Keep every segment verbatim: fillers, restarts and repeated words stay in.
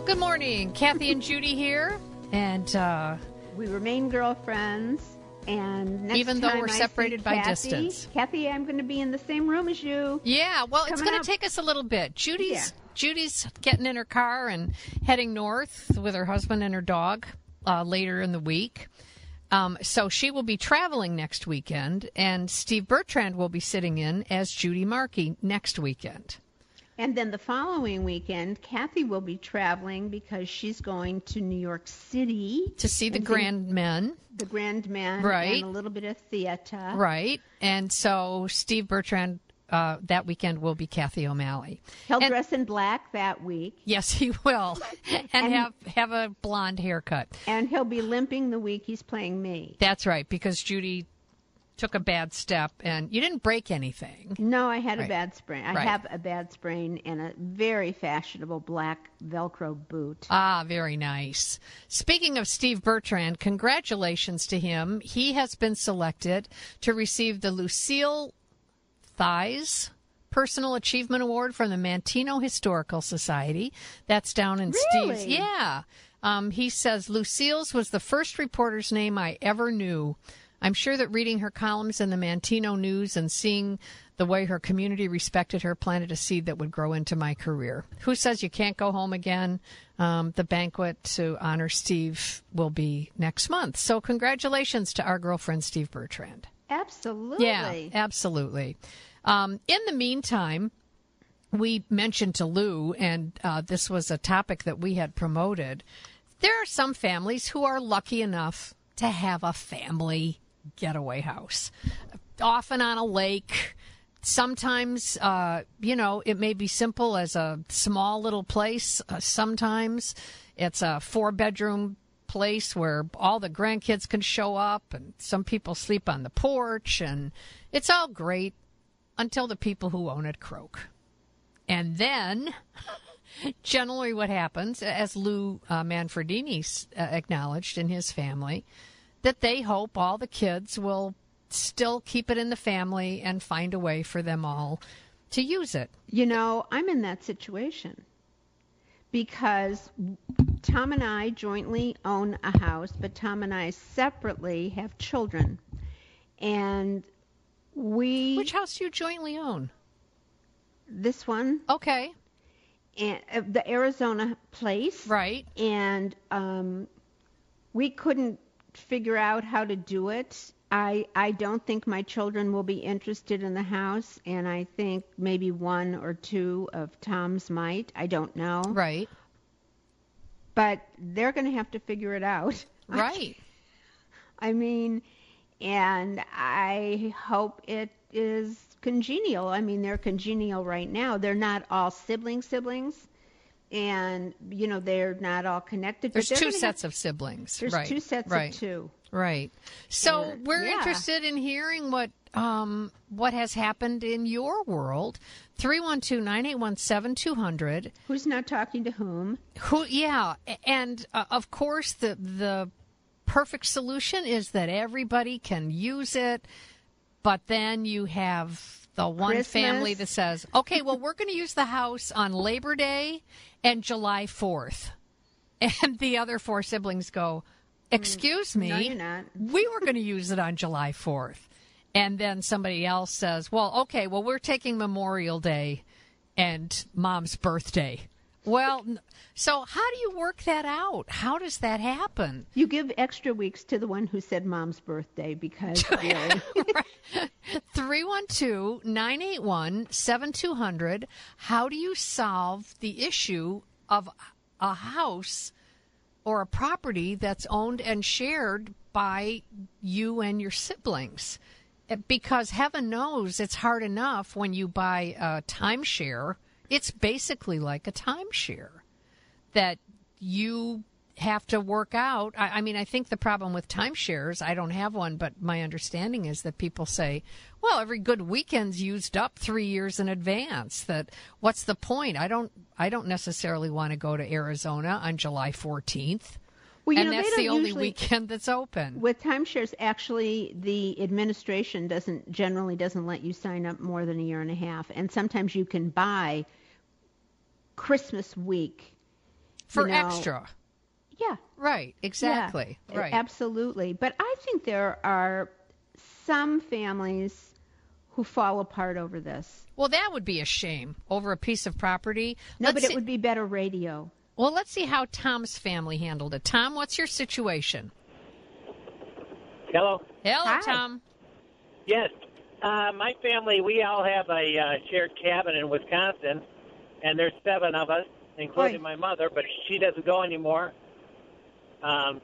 Good morning. Kathy and Judy here. And uh, we remain girlfriends. And next even though time we're I separated see by Kathy, distance. Kathy, I'm going to be in the same room as you. Yeah, well, it's Coming going up. to take us a little bit. Judy's Yeah. Judy's getting in her car and heading north with her husband and her dog uh, later in the week. Um, so she will be traveling next weekend, and Steve Bertrand will be sitting in as Judy Markey next weekend. And then the following weekend, Kathy will be traveling because she's going to New York City. To see the and Grand Men. The Grand Men. Right. And a little bit of theater. Right. And so Steve Bertrand uh, that weekend will be Kathy O'Malley. He'll and, dress in black that week. Yes, he will. and, And- have, have a blonde haircut. And he'll be limping the week he's playing me. That's right, because Judy took a bad step, and you didn't break anything. No, I had Right. a bad sprain. I Right. have a bad sprain and a very fashionable black Velcro boot. Ah, very nice. Speaking of Steve Bertrand, congratulations to him. He has been selected to receive the Lucille Thies Personal Achievement Award from the Manteno Historical Society. That's down in Really? Steve's. Yeah. Um, he says, Lucille's was the first reporter's name I ever knew. I'm sure that reading her columns in the Manteno News and seeing the way her community respected her planted a seed that would grow into my career. Who says you can't go home again? Um, the banquet to honor Steve will be next month. So congratulations to our girlfriend, Steve Bertrand. Absolutely. Yeah, absolutely. Um, in the meantime, we mentioned to Lou, and uh, this was a topic that we had promoted, there are some families who are lucky enough to have a family getaway house, often on a lake. Sometimes, uh, you know, it may be simple as a small little place. Uh, sometimes it's a four-bedroom place where all the grandkids can show up, and some people sleep on the porch, and it's all great until the people who own it croak. And then, generally what happens, as Lou uh, Manfredini uh, acknowledged in his family, that they hope all the kids will still keep it in the family and find a way for them all to use it. You know, I'm in that situation because Tom and I jointly own a house, but Tom and I separately have children. And we... Which house do you jointly own? This one. Okay. And uh, the Arizona place. Right. And um, we couldn't figure out how to do it. I I don't think my children will be interested in the house, and I think maybe one or two of Tom's might. I don't know. Right. But they're going to have to figure it out. Right. I mean, and I hope it is congenial. I mean, they're congenial right now. They're not all sibling siblings, and, you know, they're not all connected. There's but two gonna sets have, of siblings. There's right. two sets right. of two. Right. So And, we're yeah. interested in hearing what um, what has happened in your world. three one two, nine eight one, seven two zero zero. Who's not talking to whom? Who? Yeah. And, uh, of course, the the perfect solution is that everybody can use it, but then you have the one Christmas. family that says, okay, well, we're going to use the house on Labor Day and July fourth. And the other four siblings go, excuse me, No, you're not. we were going to use it on July fourth. And then somebody else says, well, okay, well, we're taking Memorial Day and Mom's birthday. Well, n- so how do you work that out? How does that happen? You give extra weeks to the one who said Mom's birthday because really. three one two, nine eight one, seven two zero zero. How do you solve the issue of a house or a property that's owned and shared by you and your siblings? Because heaven knows it's hard enough when you buy a timeshare. It's basically like a timeshare that you have to work out. I, I mean, I think the problem with timeshares, I don't have one, but my understanding is that people say, well, every good weekend's used up three years in advance. That what's the point? I don't I don't necessarily want to go to Arizona on July fourteenth. Well, you and know, that's they the don't only usually, weekend that's open. With timeshares, actually, the administration doesn't generally doesn't let you sign up more than a year and a half, and sometimes you can buy Christmas week For you know, extra. Yeah. Right, exactly. Yeah, right. Absolutely. But I think there are some families who fall apart over this. Well, that would be a shame over a piece of property. No, Let's but it see, would be better radio. Well, let's see how Tom's family handled it. Tom, what's your situation? Hello? Hello, Hi. Tom. Yes. Uh, my family, we all have a uh, shared cabin in Wisconsin, and there's seven of us, including Oi. my mother, but she doesn't go anymore. Um,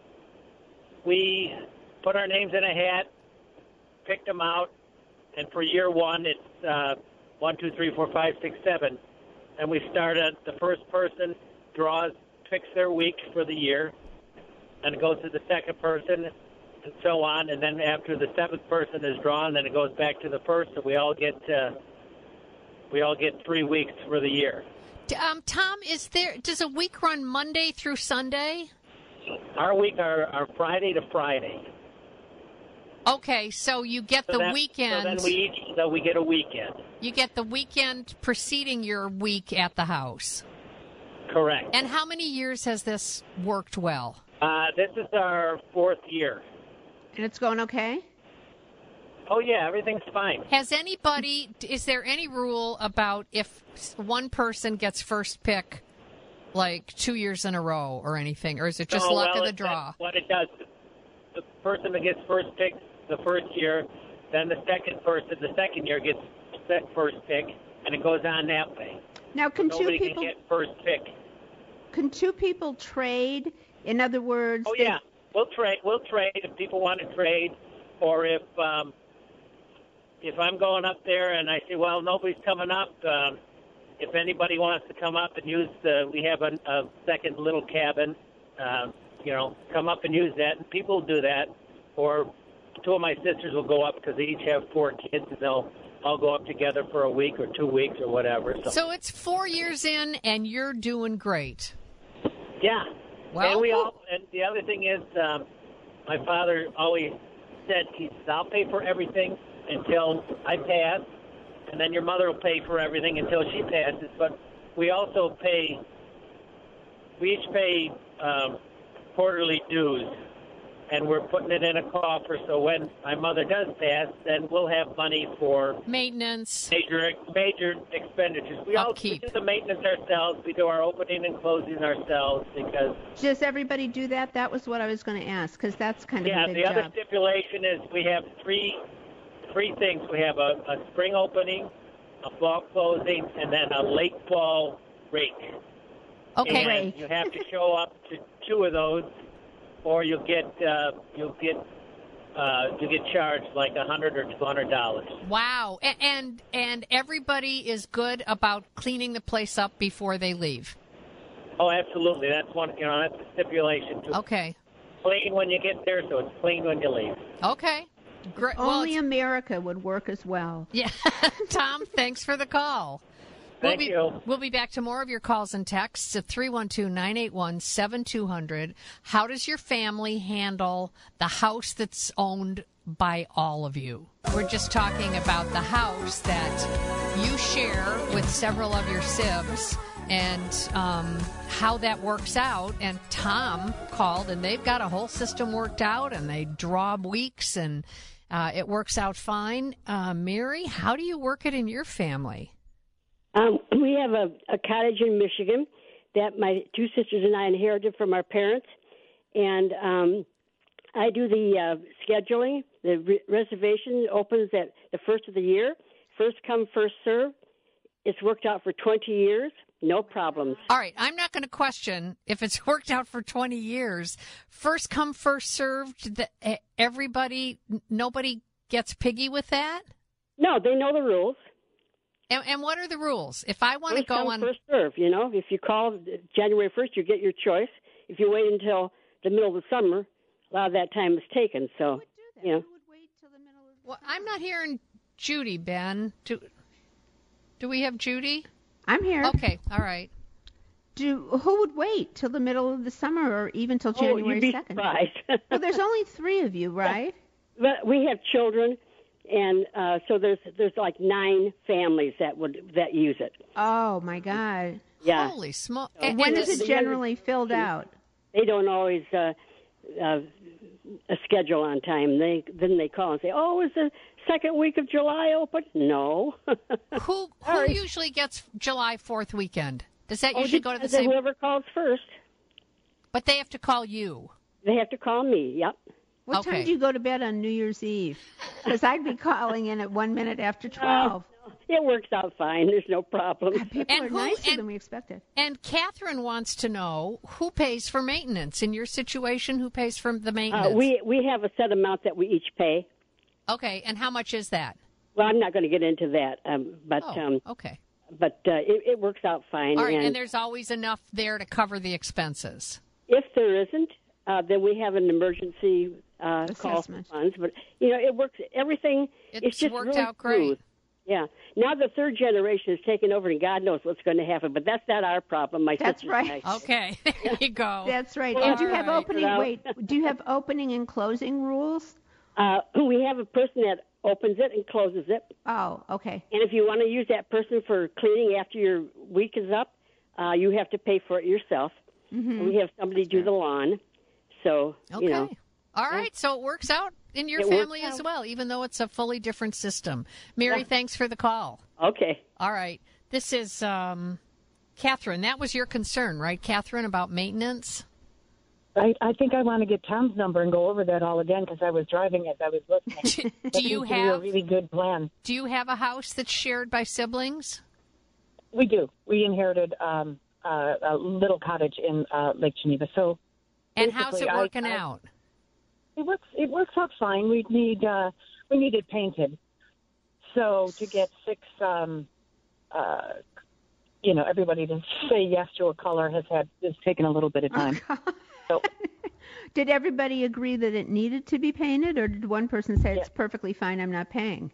we put our names in a hat, picked them out, and for year one, it's uh, one, two, three, four, five, six, seven. And we started, the first person draws, picks their week for the year, and it goes to the second person, and so on. And then after the seventh person is drawn, then it goes back to the first, and we all get uh, we all get three weeks for the year. Um, Tom, is there does a week run Monday through Sunday? Our week are, are Friday to Friday. Okay, so you get So the that- weekend. So then we each so we get a weekend. You get the weekend preceding your week at the house. Correct. And how many years has this worked well? Uh, this is our fourth year. And it's going okay? Oh yeah, everything's fine. Has anybody, is there any rule about if one person gets first pick like two years in a row or anything? Or is it just So, luck well, of the it- draw? What it does, the person that gets first pick the first year, then the second person the second year gets set first pick, and it goes on that way. Now, can two Nobody people can get first pick. can two people trade? In other words, Oh they- yeah, we'll trade. We'll trade if people want to trade, or if um, if I'm going up there and I say, well, nobody's coming up. Um, if anybody wants to come up and use the, we have a, a second little cabin. Uh, you know, come up and use that, and people do that. Or two of my sisters will go up because they each have four kids, and they'll all go up together for a week or two weeks or whatever. So, So it's four years in, and you're doing great. yeah. Well, and we all. And the other thing is, um, my father always said, he says, I'll pay for everything until I pass, and then your mother will pay for everything until she passes. But we also pay. We each pay um, quarterly dues, and we're putting it in a coffer. So when my mother does pass, then we'll have money for maintenance. major major expenditures. We all we Upkeep. do the maintenance ourselves. We do our opening and closing ourselves because. does everybody do that? That was what I was going to ask, because that's kind of Yeah, a big the other job. stipulation is we have three three things. We have a, a spring opening, a fall closing, and then a late fall rake. Okay. And Rake. you have to show up to two of those, or you'll get uh, you'll get uh, you get charged like a hundred or two hundred dollars. Wow. A- And and everybody is good about cleaning the place up before they leave. Oh, absolutely. That's one. You know, that's a stipulation. To Okay. clean when you get there, so it's clean when you leave. Okay. Great. Well, Only it's- America would work as well. yeah. Tom, thanks for the call. Thank we'll be, you. We'll be back to more of your calls and texts at three one two, nine eight one, seven two zero zero. How does your family handle the house that's owned by all of you? We're just talking about the house that you share with several of your sibs and um, how that works out. And Tom called, and they've got a whole system worked out, and they draw weeks, and uh, it works out fine. Uh, Mary, how do you work it in your family? Um, we have a, a cottage in Michigan that my two sisters and I inherited from our parents, and um, I do the uh, scheduling. The re- reservation opens at the first of the year. First come, first serve. It's worked out for twenty years, no problems. All right, I'm not going to question if it's worked out for twenty years. First come, first served. The, eh, everybody, n- nobody gets piggy with that. No, they know the rules. And, and what are the rules? If I want to First go come, on, first serve. You know, if you call January first, you get your choice. If you wait until the middle of the summer, a lot of that time is taken. So, you know. Who would wait till the middle of the well, I'm not hearing Judy. Ben, do do we have Judy? I'm here. Okay, all right. Do who would wait till the middle of the summer or even till Oh, you'd January be second? surprised. Well, there's only three of you, right? But we have children, and uh, so there's there's like nine families that would that use it. Oh my God. Yeah. Holy smoke! So, When and is the it generally filled out? They don't always uh, uh, a schedule on time. They then they call and say, "Oh, is the second week of July open?" No. Who who usually gets July fourth weekend? Does that oh, usually go to the same? Whoever calls first. But they have to call you. They have to call me. Yep. What Okay. time do you go to bed on New Year's Eve? Because I'd be calling in at one minute after twelve. Uh, it works out fine. There's no problem. People And are who- nicer and- than we expected. And Catherine wants to know who pays for maintenance in your situation. Who pays for the maintenance? Uh, we we have a set amount that we each pay. Okay, and how much is that? Well, I'm not going to get into that, um, but Oh, um, okay. but uh, it, it works out fine. All right, and, and there's always enough there to cover the expenses. if there isn't, uh, then we have an emergency uh, call for Assessment. funds. But you know, it works. Everything It's it's just worked really out great. smooth. Yeah. Now the third generation has taken over, and God knows what's going to happen. But that's not our problem. My That's sister's right. guy. Okay, there you go. That's right. Well, and do you all have right. opening? Well- Wait, do you have opening and closing rules? Uh, we have a person that opens it and closes it. Oh, okay. And if you want to use that person for cleaning after your week is up, uh, you have to pay for it yourself. Mm-hmm. We have somebody do the lawn. So, Okay. you know. All right, so it works out in your It works family as out. well, even though it's a fully different system. Mary, Yeah. thanks for the call. Okay. All right, this is um, Catherine. That was your concern, right, Catherine, about maintenance? I, I think I want to get Tom's number and go over that all again because I was driving as I was listening. Do That you seems to be a have really good plan? Do you have a house that's shared by siblings? We do. We inherited um, uh, a little cottage in uh, Lake Geneva, so And how's it basically, I- working I- out? it works. It works out fine. We need uh, we need it painted. So to get six, um, uh, you know, everybody to say yes to a color has had has taken a little bit of time. So Did everybody agree that it needed to be painted, or did one person say Yeah. it's perfectly fine, I'm not paying?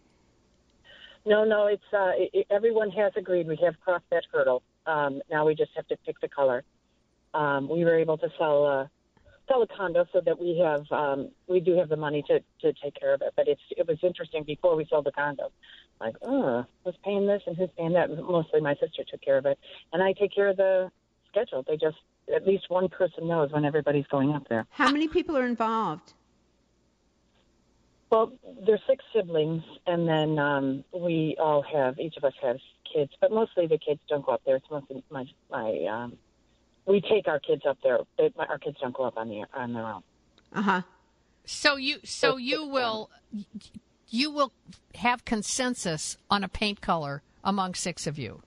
no, no, it's uh, it, it- everyone has agreed. We have crossed that hurdle. Um, now we just have to pick the color. Um, we were able to sell a sell a condo so that we have um, we do have the money to, to take care of it. But it's it was interesting before we sold the condo. Like, oh, who's paying this and who's paying that? Mostly my sister took care of it, and I take care of the schedule. They just at least one person knows when everybody's going up there. How many people are involved? Well, there's six siblings, and then um, we all have each of us has kids, but mostly the kids don't go up there. It's mostly my my. Um, we take our kids up there. They, my, our kids don't go up on the on their own. Uh-huh. So you so you will you will have consensus on a paint color among six of you.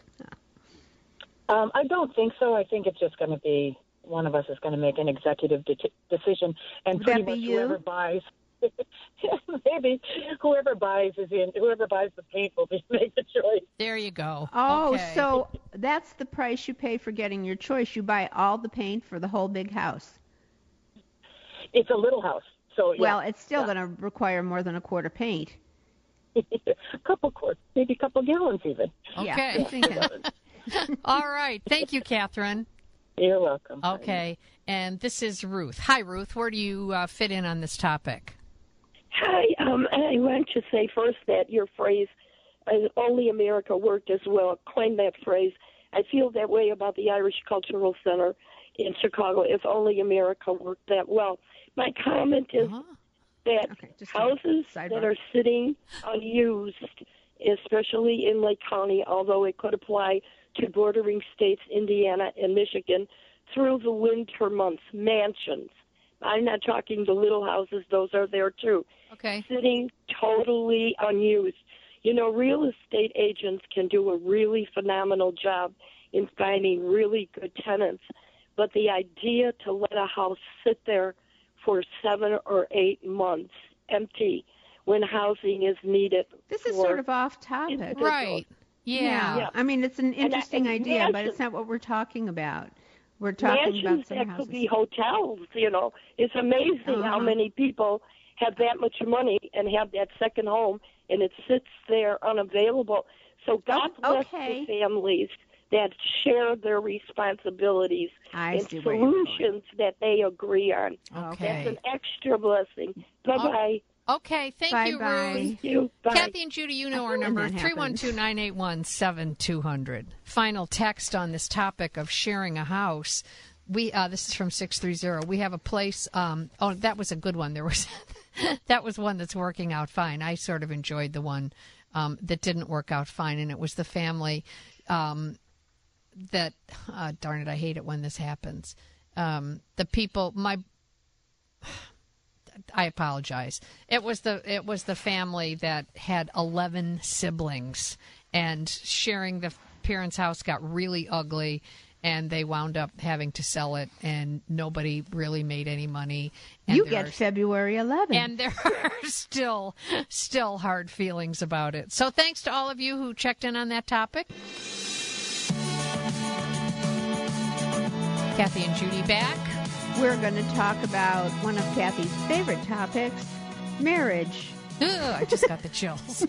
Um, I don't think so. I think it's just going to be one of us is going to make an executive de- decision, and Would pretty that be much you? whoever buys, maybe whoever buys is in. Whoever buys the paint will be make the choice. There you go. Oh, Okay. so that's the price you pay for getting your choice. You buy all the paint for the whole big house. It's a little house, so yeah. Well, it's still going to require more than a quart of paint. a couple quarts, maybe a couple gallons even. Yeah, Okay. I'm thinking. All right. Thank you, Catherine. You're welcome. Okay. And this is Ruth. Hi, Ruth. Where do you uh, fit in on this topic? Hi, um, I want to say first that your phrase, uh, only America worked as well, claim that phrase. I feel that way about the Irish Cultural Center in Chicago, if only America worked that well. My comment is Uh-huh. that Okay, just a houses sidebar. that are sitting unused, especially in Lake County, although it could apply to bordering states, Indiana and Michigan, through the winter months, mansions. I'm not talking the little houses, those are there too. Okay. Sitting totally unused. You know, real estate agents can do a really phenomenal job in finding really good tenants, but the idea to let a house sit there for seven or eight months empty when housing is needed. This is for sort of off topic. individuals. Right. Yeah. Yeah. I mean, it's an interesting and idea, but mansions- it's not what we're talking about. We're talking Mansions about some that houses. could be hotels, you know. It's amazing how Uh-huh. many people have that much money and have that second home, and it sits there unavailable. So God Oh, bless okay. the families that share their responsibilities I and see where you're going. solutions that they agree on. That's Okay. an extra blessing. Bye-bye. Okay, thank bye you, bye. Ruth. Thank you. Bye. Kathy and Judy, you know our when number, that three one two, nine eight one, seven two zero zero. Final text on this topic of sharing a house. We uh, This is from six three zero. We have a place. Um, oh, that was a good one. There was that was one that's working out fine. I sort of enjoyed the one um, that didn't work out fine, and it was the family um, that, uh, darn it, I hate it when this happens. Um, the people, my... I apologize. It was the it was the family that had eleven siblings, and sharing the parents' house got really ugly, and they wound up having to sell it, and nobody really made any money. And You there get are- February eleventh. and there are still still hard feelings about it. So thanks to all of you who checked in on that topic. Kathy and Judy back. We're going to talk about one of Kathy's favorite topics, marriage. Ugh, I just got the chills.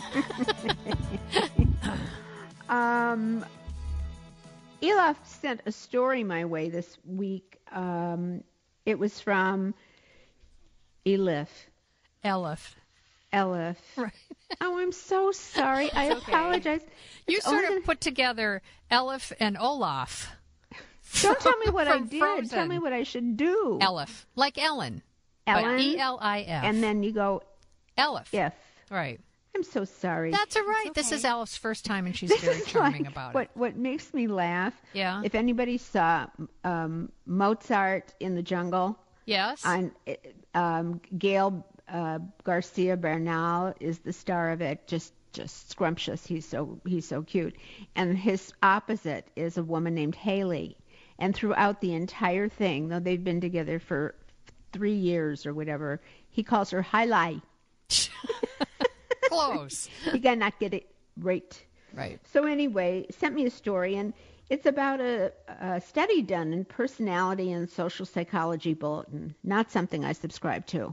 Um, Elif sent a story my way this week. Um, it was from Elif. Elif. Elif. Right. Oh, I'm so sorry. I okay. apologize. You It's sort only of put together Elif and Olaf. Don't tell me what I From did. Frozen. Tell me what I should do. Elif. Like Ellen. Ellen. But E L I F. And then you go Elif. if. Right. I'm so sorry. That's all right. This is Elif's first time, and she's very This is charming like about what, it. What makes me laugh, Yeah. if anybody saw um, Mozart in the Jungle, Yes. on um, Gail uh, Garcia Bernal is the star of it. Just just scrumptious. He's so he's so cute. And his opposite is a woman named Haley. And throughout the entire thing, though they've been together for three years or whatever, he calls her Haley. Close. He cannot get it right. Right. So anyway, sent me a story, and it's about a, a study done in Personality and Social Psychology Bulletin, not something I subscribe to.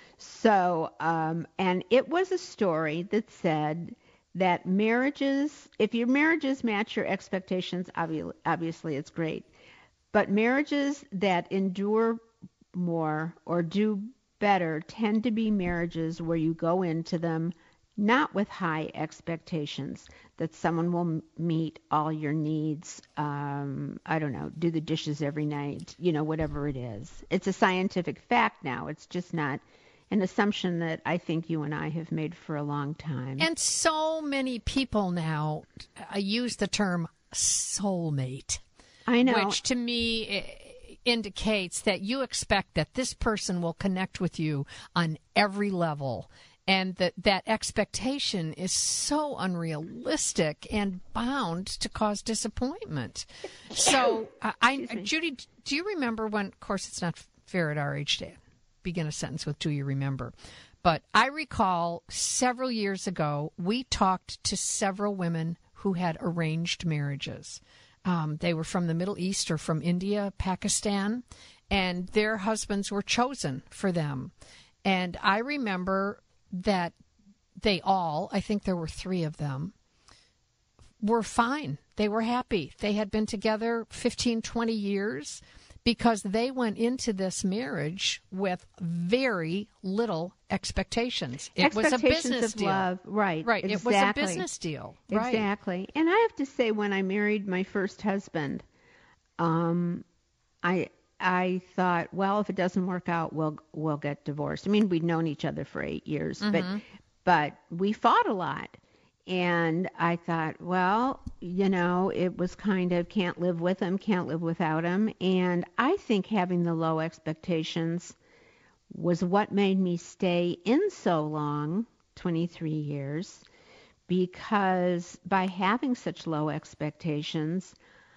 So, um, and it was a story that said that marriages, if your marriages match your expectations, obvi- obviously it's great. But marriages that endure more or do better tend to be marriages where you go into them not with high expectations that someone will m- meet all your needs. Um, I don't know, do the dishes every night, you know, whatever it is. It's a scientific fact now. It's just not an assumption that I think you and I have made for a long time. And so many people now uh, use the term soulmate. I know. Which to me uh, indicates that you expect that this person will connect with you on every level, and that that expectation is so unrealistic and bound to cause disappointment. So, uh, I, Judy, do you remember when? Of course, it's not fair at our age to begin a sentence with "Do you remember?" But I recall several years ago we talked to several women who had arranged marriages. Um, they were from the Middle East or from India, Pakistan, and their husbands were chosen for them. And I remember that they all, I think there were three of them, were fine. They were happy. They had been together fifteen, twenty years because they went into this marriage with very little expectations. It was a Expectations business of deal. love, right? Right. Exactly. It was a business deal. Right. Exactly. And I have to say, when I married my first husband, um, I I thought, well, if it doesn't work out, we'll we'll get divorced. I mean, we'd known each other for eight years, Mm-hmm. but but we fought a lot. And I thought, well, you know, it was kind of can't live with him, can't live without him. And I think having the low expectations was what made me stay in so long, twenty-three years, because by having such low expectations,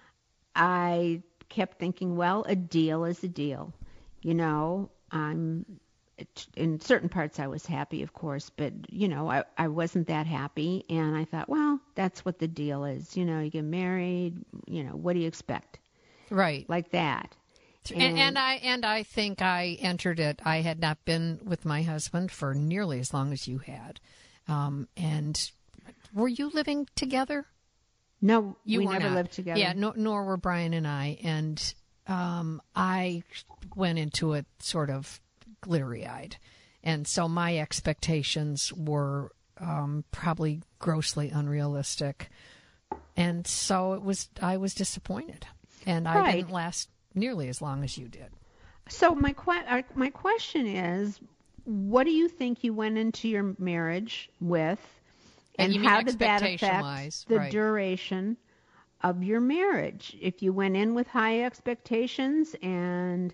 I kept thinking, well, a deal is a deal. You know, I'm in certain parts I was happy, of course, but, you know, I, I wasn't that happy. And I thought, well, that's what the deal is. You know, you get married, you know, what do you expect? Right. Like that. And, and I and I think I entered it. I had not been with my husband for nearly as long as you had. Um, and were you living together? No, You we were never not. lived together. Yeah, nor, nor were Brian and I. And um, I went into it sort of glittery-eyed. And so my expectations were um, probably grossly unrealistic. And so it was. I was disappointed. And I Right. didn't last nearly as long as you did. So my que- uh, my question is, what do you think you went into your marriage with, And and you mean how did that expectation-wise, affect the right. duration of your marriage? If you went in with high expectations and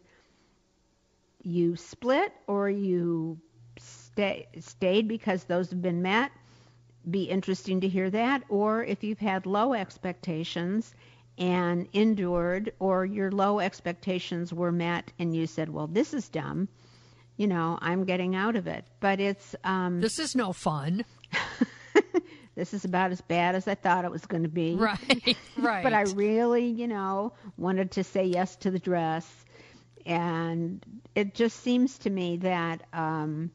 you split, or you stay, stayed because those have been met, be interesting to hear that. Or if you've had low expectations and endured, or your low expectations were met and you said, well, this is dumb, you know, I'm getting out of it. But it's um This is no fun. this is about as bad as I thought it was going to be. Right, right. But I really, you know, wanted to say yes to the dress. And it just seems to me that um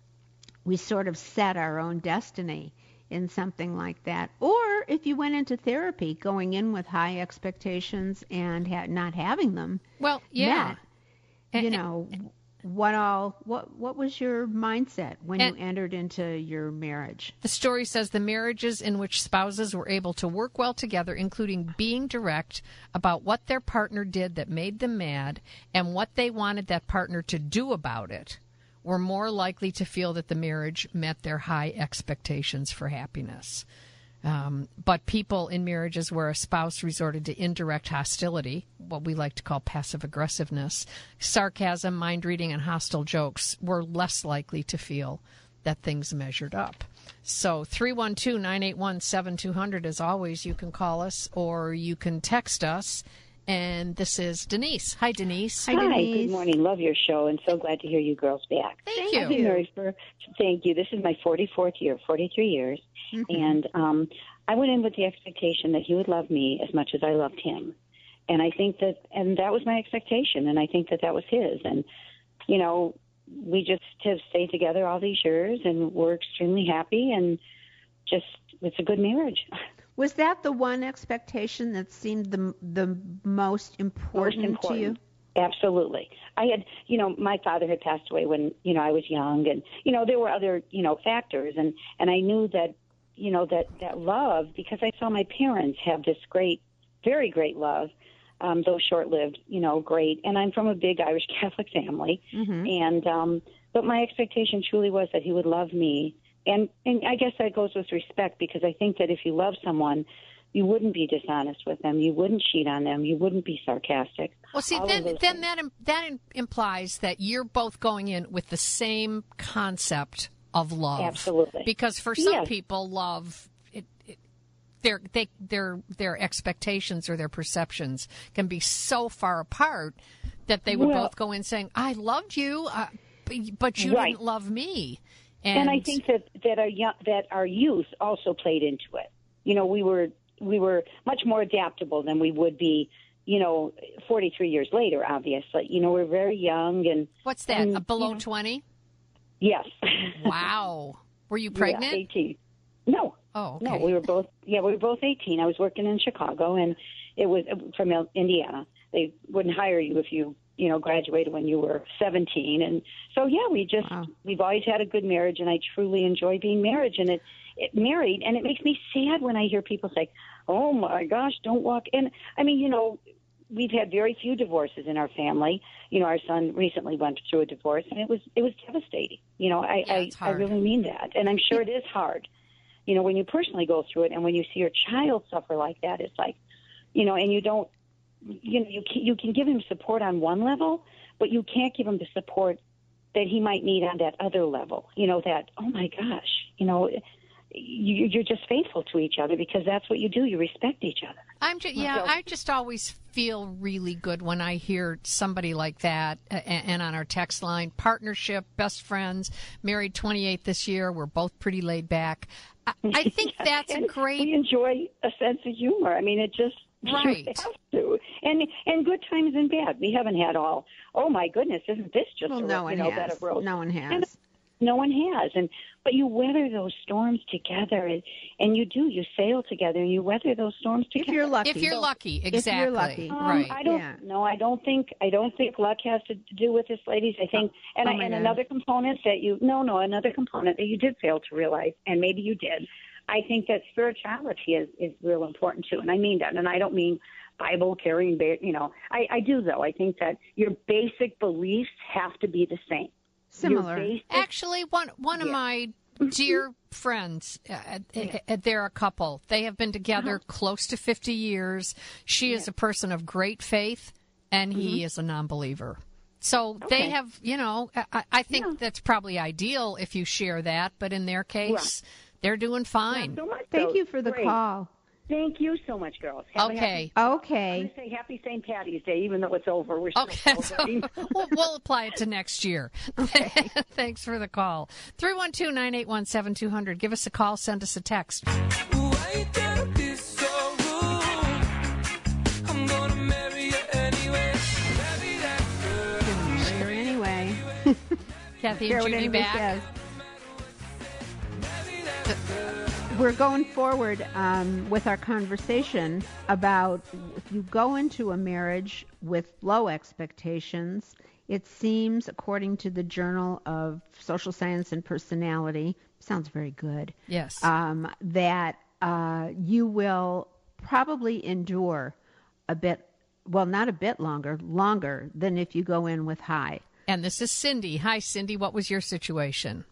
we sort of set our own destiny in something like that. Or if you went into therapy going in with high expectations and ha- not having them Well, yeah. met, you And- know, what all what what was your mindset when And- you entered into your marriage? The story says the marriages in which spouses were able to work well together, including being direct about what their partner did that made them mad and what they wanted that partner to do about it, were more likely to feel that the marriage met their high expectations for happiness. Um, but people in marriages where a spouse resorted to indirect hostility, what we like to call passive aggressiveness, sarcasm, mind reading, and hostile jokes, were less likely to feel that things measured up. So three one two, nine eight one, seven two zero zero, as always, you can call us or you can text us. And this is Denise. Hi, Denise. Hi, Hi, Denise. good morning. Love your show, and so glad to hear you girls back. Thank I've been you. married for, thank you. This is my forty-fourth year, forty-three years. Mm-hmm. And um, I went in with the expectation that he would love me as much as I loved him. And I think that, and that was my expectation, and I think that that was his. And, you know, we just have stayed together all these years, and we're extremely happy, and just, it's a good marriage. Was that the one expectation that seemed the the most important, Most important. to you? Absolutely. I had, you know, my father had passed away when, you know, I was young, and, you know, there were other, you know, factors, and, and I knew that, you know, that, that love, because I saw my parents have this great, very great love, um, though short-lived, you know, great. And I'm from a big Irish Catholic family, Mm-hmm. and, um, but my expectation truly was that he would love me. And, and I guess that goes with respect, because I think that if you love someone, you wouldn't be dishonest with them. You wouldn't cheat on them. You wouldn't be sarcastic. Well, see, All of then those then things. that im- that im- implies that you're both going in with the same concept of love. Absolutely. Because for some Yes. people, love it, it, their they their their expectations or their perceptions can be so far apart that they would Well- both go in saying, "I loved you, uh, but- but you Right. didn't love me." And, I think that that our young, that our youth also played into it. You know, we were we were much more adaptable than we would be, you know, forty-three years later. Obviously, you know, we're very young, and what's that? and, uh, below you know, twenty? yes. Wow. Were you pregnant? Yeah, eighteen. No. Oh, okay. No, we were both. Yeah, we were both eighteen. I was working in Chicago, and it was from Indiana. They wouldn't hire you if you, you know, graduated when you were seventeen. And so, yeah, we just Wow. we've always had a good marriage, and I truly enjoy being married. And it, it married, and it makes me sad when I hear people say, "Oh my gosh, don't walk." And I mean, you know, we've had very few divorces in our family. You know, our son recently went through a divorce, and it was it was devastating. You know, I Yeah, I, it's I hard. really mean that, and I'm sure it is hard. You know, when you personally go through it, and when you see your child suffer like that, it's like, you know, and you don't, you know, you can, you can give him support on one level, but you can't give him the support that he might need on that other level. You know, that, oh my gosh, you know, you, you're just faithful to each other because that's what you do. You respect each other. I'm just, yeah, So- I just always feel really good when I hear somebody like that. uh, And, and on our text line, partnership, best friends, married twenty-eight this year. We're both pretty laid back. I, I think Yeah, that's a and great. We enjoy a sense of humor. I mean, it just Right. you have to, and and good times and bad. We haven't had all. Oh my goodness, isn't this just Well, a no you one know bed has. of roses? No one And, has. No one has. And but you weather those storms together, and, and you do. You sail together, and you weather those storms If together. you're lucky. If you're lucky, exactly. If you're lucky. Um, right. I don't. Yeah. No, I don't think. I don't think luck has to do with this, ladies. I think, and, Oh I, my and God. another component that you. No, no, another component that you did fail to realize, and maybe you did. I think that spirituality is is real important too, and I mean that, and I don't mean Bible carrying. You know, I, I do though. I think that your basic beliefs have to be the same. Similar. Your basic, Actually, one one of Yeah. my dear friends, uh, uh, uh, they're a couple. They have been together Uh-huh. close to fifty years. She is a person of great faith, and he is a non-believer. So they Okay. have, you know, I, I think Yeah. that's probably ideal if you share that. But in their case, they're doing fine. Not so much, Thank though. you for the Great. call. Thank you so much, girls. Have a Okay. happy- I'm Okay. going to say Happy Saint Patty's Day, even though it's over. We're still Okay, so celebrating. we'll, we'll apply it to next year. Thanks for the call. three one two, nine eight one, seven two zero zero. Give us a call, send us a text. Why you gotta be so rude? I'm gonna marry you anyway. Marry that girl. Here anyway. Kathy Care and what Judy anybody back. says. We're going forward um, with our conversation about if you go into a marriage with low expectations, it seems, according to the Journal of Social Science and Personality, sounds very good, Yes. um, that uh, you will probably endure a bit, well, not a bit longer, longer than if you go in with high. And this is Cindy. Hi, Cindy. What was your situation?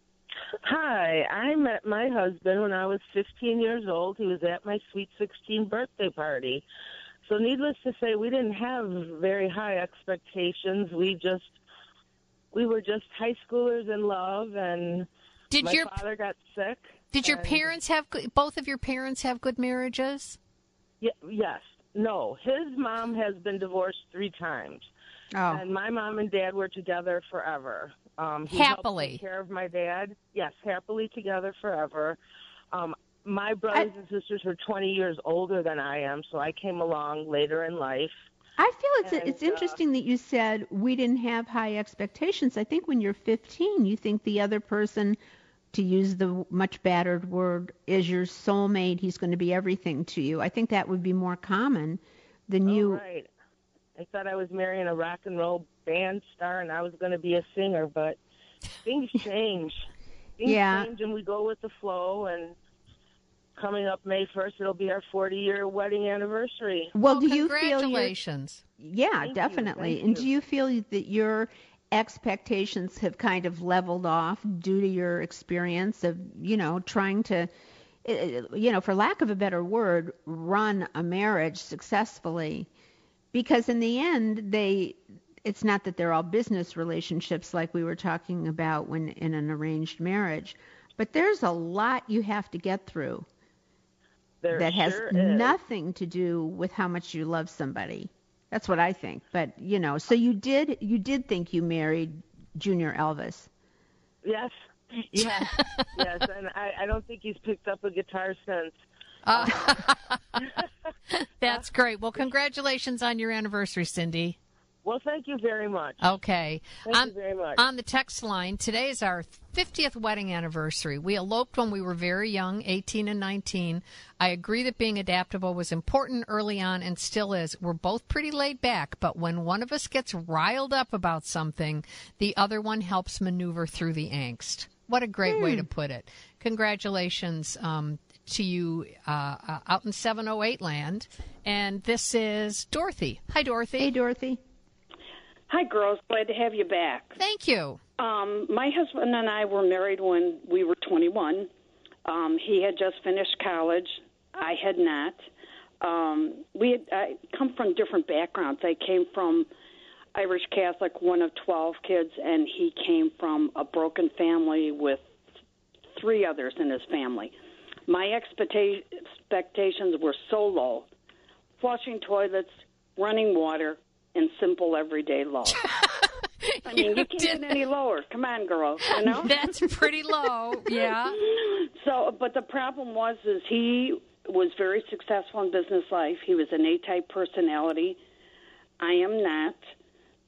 Hi, I met my husband when I was fifteen years old. He was at my sweet sixteen birthday party. So needless to say, we didn't have very high expectations. We just, we were just high schoolers in love, and Did my your father got sick. Did your and- parents have good, both of your parents have good marriages? Ye- yes. No. His mom has been divorced three times. Oh, And my mom and dad were together forever. Um, he Happily. helped take care of my dad. Yes, happily together forever. Um, my brothers and sisters were twenty years older than I am, so I came along later in life. I feel it's And, it's uh, interesting that you said we didn't have high expectations. I think when you're fifteen, you think the other person, to use the much battered word, is your soulmate. He's going to be everything to you. I think that would be more common than Oh, you. right. I thought I was marrying a rock and roll band star and I was going to be a singer, but things change. Things Yeah. change and we go with the flow, and coming up May first, it'll be our forty-year wedding anniversary. Well, do you feel you're, Congratulations. yeah, Thank you, definitely. thank And you. do you feel that your expectations have kind of leveled off due to your experience of, you know, trying to, eh, you know, for lack of a better word, run a marriage successfully? Because in the end, they, it's not that they're all business relationships like we were talking about when in an arranged marriage, but there's a lot you have to get through There that has sure is. nothing to do with how much you love somebody. That's what I think. But, you know, so you did you did think you married Junior Elvis. Yes, yes, yes, and I, I don't think he's picked up a guitar since. Uh, that's great. Well, congratulations on your anniversary, Cindy. Well, thank you very much. Okay. Thank on, you very much. On the text line, today is our fiftieth wedding anniversary. We eloped when we were very young, eighteen and nineteen. I agree that being adaptable was important early on and still is. We're both pretty laid back, but when one of us gets riled up about something, the other one helps maneuver through the angst. What a great way to put it. Congratulations um, to you uh, uh, out in seven oh eight land. And this is Dorothy. Hi, Dorothy. Hey, Dorothy. Hi, girls. Glad to have you back. Thank you. Um, my husband and I were married when we were twenty-one. Um, he had just finished college. I had not. Um, we had I come from different backgrounds. I came from Irish Catholic, one of twelve kids, and he came from a broken family with three others in his family. My expecta- expectations were so low. Flushing toilets, running water, and simple everyday love. I mean, you can't get any lower. Come on, girl. You know? That's pretty low, yeah. So, but the problem was, is he was very successful in business life. He was an A-type personality. I am not.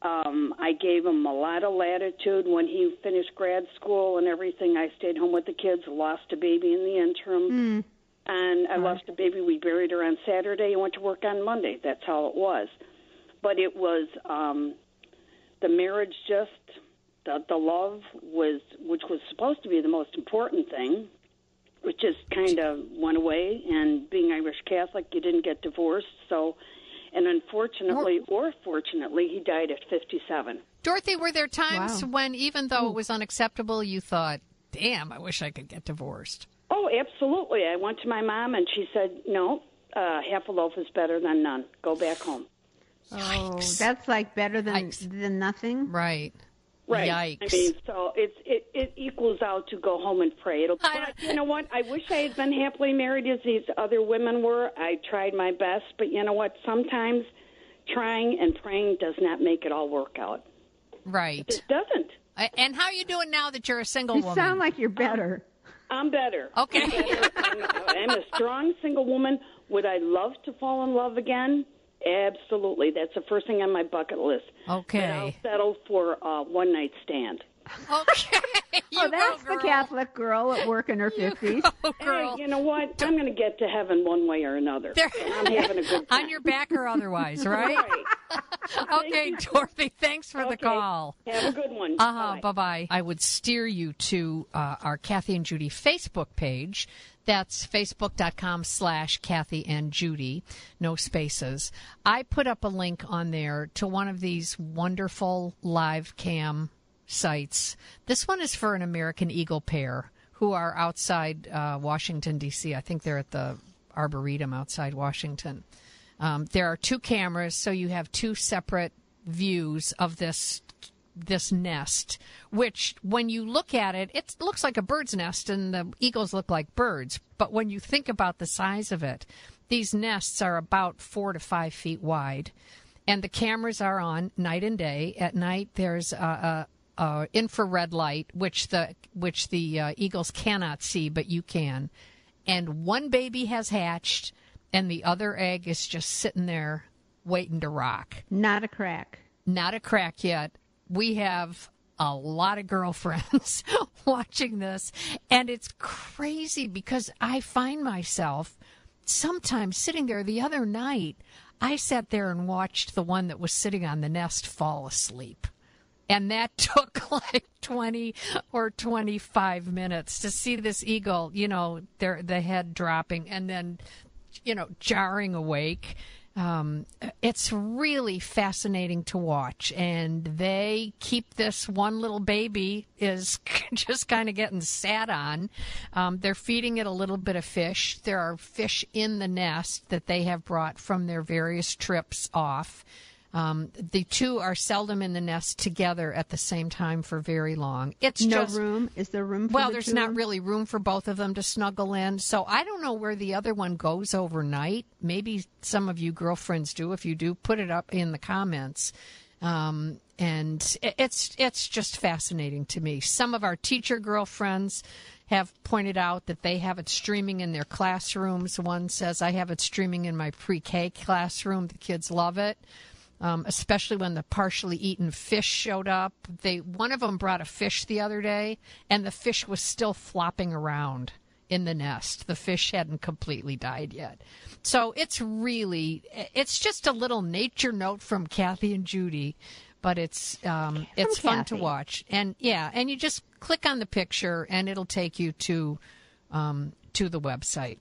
Um, I gave him a lot of latitude when he finished grad school and everything. I stayed home with the kids, lost a baby in the interim. Mm. And I lost a baby. We buried her on Saturday and went to work on Monday. That's how it was. But it was um, the marriage just, the, the love was, which was supposed to be the most important thing, which just kind of went away. And being Irish Catholic, you didn't get divorced. So, and unfortunately or fortunately, he died at fifty-seven. Dorothy, were there times Wow. when, even though it was unacceptable, you thought, damn, I wish I could get divorced? Oh, absolutely. I went to my mom, and she said, no, uh, half a loaf is better than none. Go back home. Oh, Yikes. that's like better than Yikes. than nothing. Right. Right. Yikes. I mean, so it's it, it equals out to go home and pray. It'll, I but you know what? I wish I had been happily married as these other women were. I tried my best, but you know what? Sometimes trying and praying does not make it all work out. Right. It doesn't. A- And how are you doing now that you're a single You woman? sound like you're better. I'm better. Okay. I'm, better. I'm, I'm a strong single woman. Would I love to fall in love again? Absolutely. That's the first thing on my bucket list. Okay. But I'll settle for a one night stand. Okay. You Oh, that's go, the girl. Catholic girl at work in her fifties. Oh, girl. Hey, you know what? I'm going to get to heaven one way or another. There- I'm having a good time. On your back or otherwise, right? Right. Okay, you. Dorothy, thanks for the Okay. call. Have a good one. Uh-huh, Bye. bye-bye. I would steer you to uh, our Kathy and Judy Facebook page. That's facebook.com slash Kathy and Judy, no spaces. I put up a link on there to one of these wonderful live cam sites. This one is for an American Eagle pair who are outside uh, Washington, D C. I think they're at the Arboretum outside Washington. Um, there are two cameras, so you have two separate views of this this nest, which when you look at it, it looks like a bird's nest and the eagles look like birds. But when you think about the size of it, these nests are about four to five feet wide, and the cameras are on night and day. At night, there's a, a, a infrared light, which the which the uh, eagles cannot see, but you can. And one baby has hatched, and the other egg is just sitting there waiting to rock. Not a crack. Not a crack yet. We have a lot of girlfriends watching this, and it's crazy because I find myself sometimes sitting there. The other night, I sat there and watched the one that was sitting on the nest fall asleep. And that took like twenty or twenty-five minutes to see this eagle, you know, their the head dropping and then, you know, jarring awake. Um, it's really fascinating to watch, and they keep this one little baby is just kind of getting sat on. Um, they're feeding it a little bit of fish. There are fish in the nest that they have brought from their various trips off. Um, the two are seldom in the nest together at the same time for very long. It's No just room? Is there room for well, the there's two? not really room for both of them to snuggle in. So I don't know where the other one goes overnight. Maybe some of you girlfriends do. If you do, put it up in the comments. Um, and it- it's it's just fascinating to me. Some of our teacher girlfriends have pointed out that they have it streaming in their classrooms. One says, I have it streaming in my pre-K classroom. The kids love it. Um, especially when the partially eaten fish showed up. They one of them brought a fish the other day, and the fish was still flopping around in the nest. The fish hadn't completely died yet. So it's really, it's just a little nature note from Kathy and Judy, but it's um, it's fun to Kathy. watch. And yeah, and you just click on the picture, and it'll take you to um, to the website.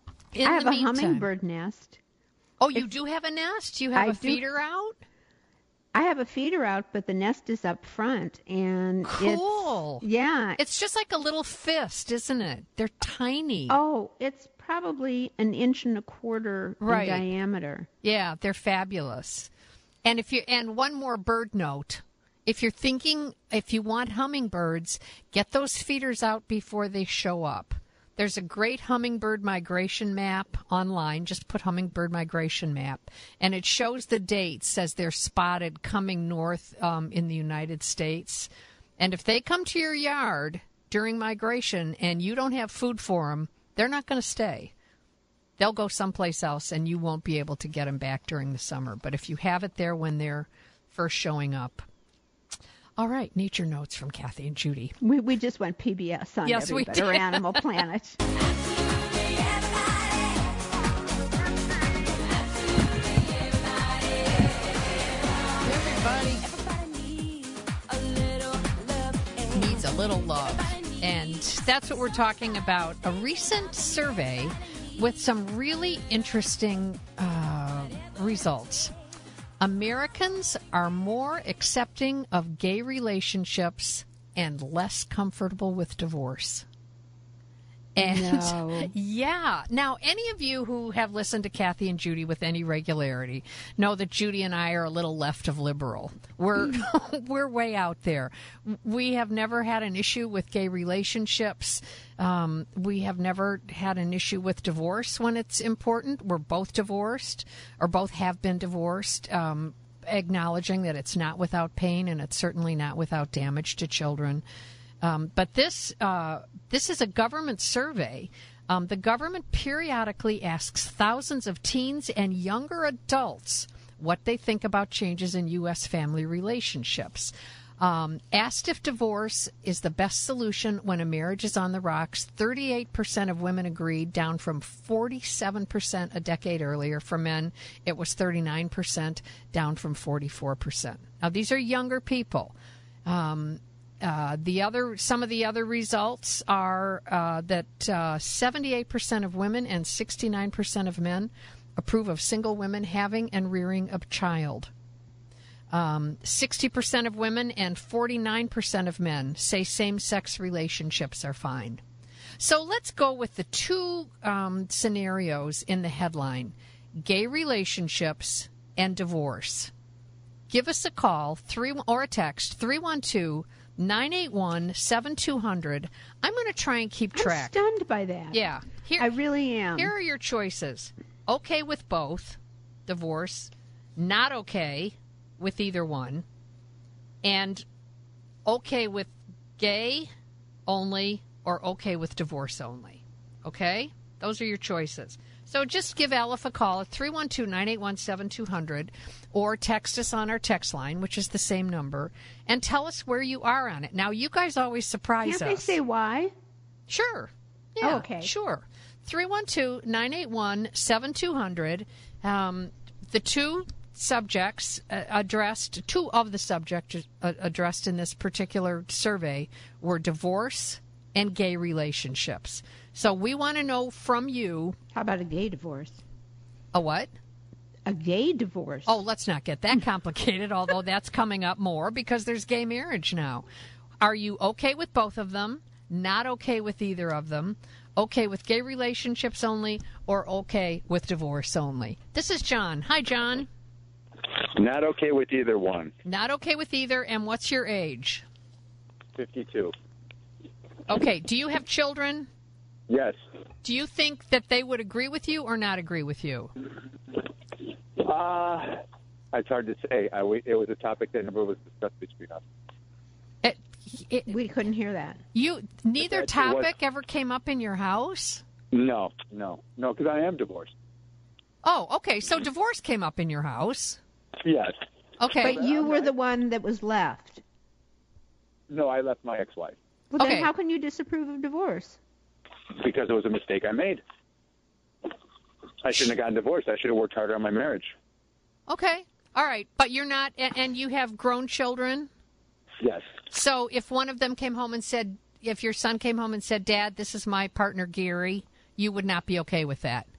In I have the a meantime- hummingbird nest. Oh, you do have a nest? You have I a do. feeder out? I have a feeder out, but the nest is up front, and Cool. it's yeah. It's just like a little fist, isn't it? They're tiny. Oh, it's probably an inch and a quarter Right. in diameter. Yeah, they're fabulous. And if you and one more bird note. If you're thinking if you want hummingbirds, get those feeders out before they show up. There's a great hummingbird migration map online. Just put hummingbird migration map, and it shows the dates as they're spotted coming north um, in the United States. And if they come to your yard during migration and you don't have food for them, they're not going to stay. They'll go someplace else, and you won't be able to get them back during the summer. But if you have it there when they're first showing up. All right, nature notes from Kathy and Judy. We we just went P B S on Yes, we everybody, or did. Animal Planet. Needs a little love. And that's what we're talking about. A recent survey with some really interesting uh, results. Americans are more accepting of gay relationships and less comfortable with divorce. And No. yeah. Now, any of you who have listened to Kathy and Judy with any regularity know that Judy and I are a little left of liberal. We're we're way out there. We have never had an issue with gay relationships. Um, we have never had an issue with divorce when it's important. We're both divorced, or both have been divorced. Um, acknowledging that it's not without pain and it's certainly not without damage to children. Um, but this uh, this is a government survey. Um, the government periodically asks thousands of teens and younger adults what they think about changes in U S family relationships. Um, asked if divorce is the best solution when a marriage is on the rocks, thirty-eight percent of women agreed, down from forty-seven percent a decade earlier. For men, it was thirty-nine percent, down from forty-four percent. Now, these are younger people. Um, Uh, the other, some of the other results are uh, that uh, seventy-eight percent of women and sixty-nine percent of men approve of single women having and rearing a child. Um, sixty percent of women and forty-nine percent of men say same-sex relationships are fine. So let's go with the two um, scenarios in the headline: gay relationships and divorce. Give us a call, three or a text, three one two, nine eight one, seven two zero zero. I'm going to try and keep track. I'm stunned by that. Yeah. Here, I really am. Here are your choices. Okay with both, divorce, not okay with either one, and okay with gay only or okay with divorce only. Okay? Those are your choices. So just give Aleph a call at three one two, nine eight one, seven two zero zero or text us on our text line, which is the same number, and tell us where you are on it. Now, you guys always surprise Can't us. they say why? Sure. Yeah, Oh, okay. Sure. three one two, nine eight one, seven two zero zero. Um, the two subjects uh, addressed, two of the subjects uh, addressed in this particular survey were divorce and gay relationships. So we want to know from you. How about a gay divorce? A what? A gay divorce. Oh, let's not get that complicated, although that's coming up more because there's gay marriage now. Are you okay with both of them? Not okay with either of them? Okay with gay relationships only, or okay with divorce only? This is John. Hi, John. Not okay with either one. Not okay with either, and what's your age? fifty-two. Okay, do you have children? Yes. Do you think that they would agree with you or not agree with you? Uh, it's hard to say. I, it was a topic that never was discussed between us. It, it, we couldn't hear that. You neither It topic was- ever came up in your house? No, no, no, because I am divorced. Oh, okay. So divorce came up in your house. Yes. Okay. But you were the one that was left. No, I left my ex-wife Well, then Okay. how can you disapprove of divorce? because it was a mistake I made. I shouldn't have gotten divorced. I should have worked harder on my marriage. Okay. All right. But you're not, and, and you have grown children. Yes. So if one of them came home and said, if your son came home and said, Dad, this is my partner, Gary, you would not be okay with that.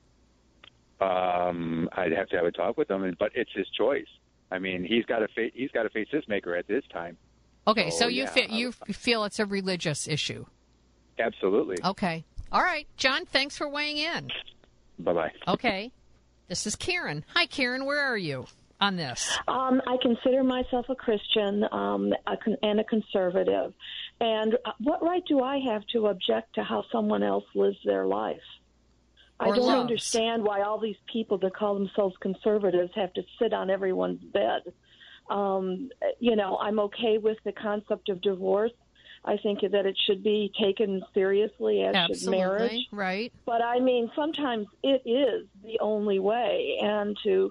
Um, I'd have to have a talk with him, but it's his choice. I mean, he's got to fa- he's got to face his maker at this time. Okay. Oh, so you yeah. fe- you feel it's a religious issue. Absolutely. Okay. All right. John, thanks for weighing in. Bye-bye. Okay. This is Karen. Hi, Karen. Where are you on this? Um, I consider myself a Christian um, a con- and a conservative. And uh, what right do I have to object to how someone else lives their life? I Or don't loves. understand why all these people that call themselves conservatives have to sit on everyone's bed. Um, you know, I'm okay with the concept of divorce. I think that it should be taken seriously, as should marriage. Absolutely. Right. But I mean, sometimes it is the only way, and to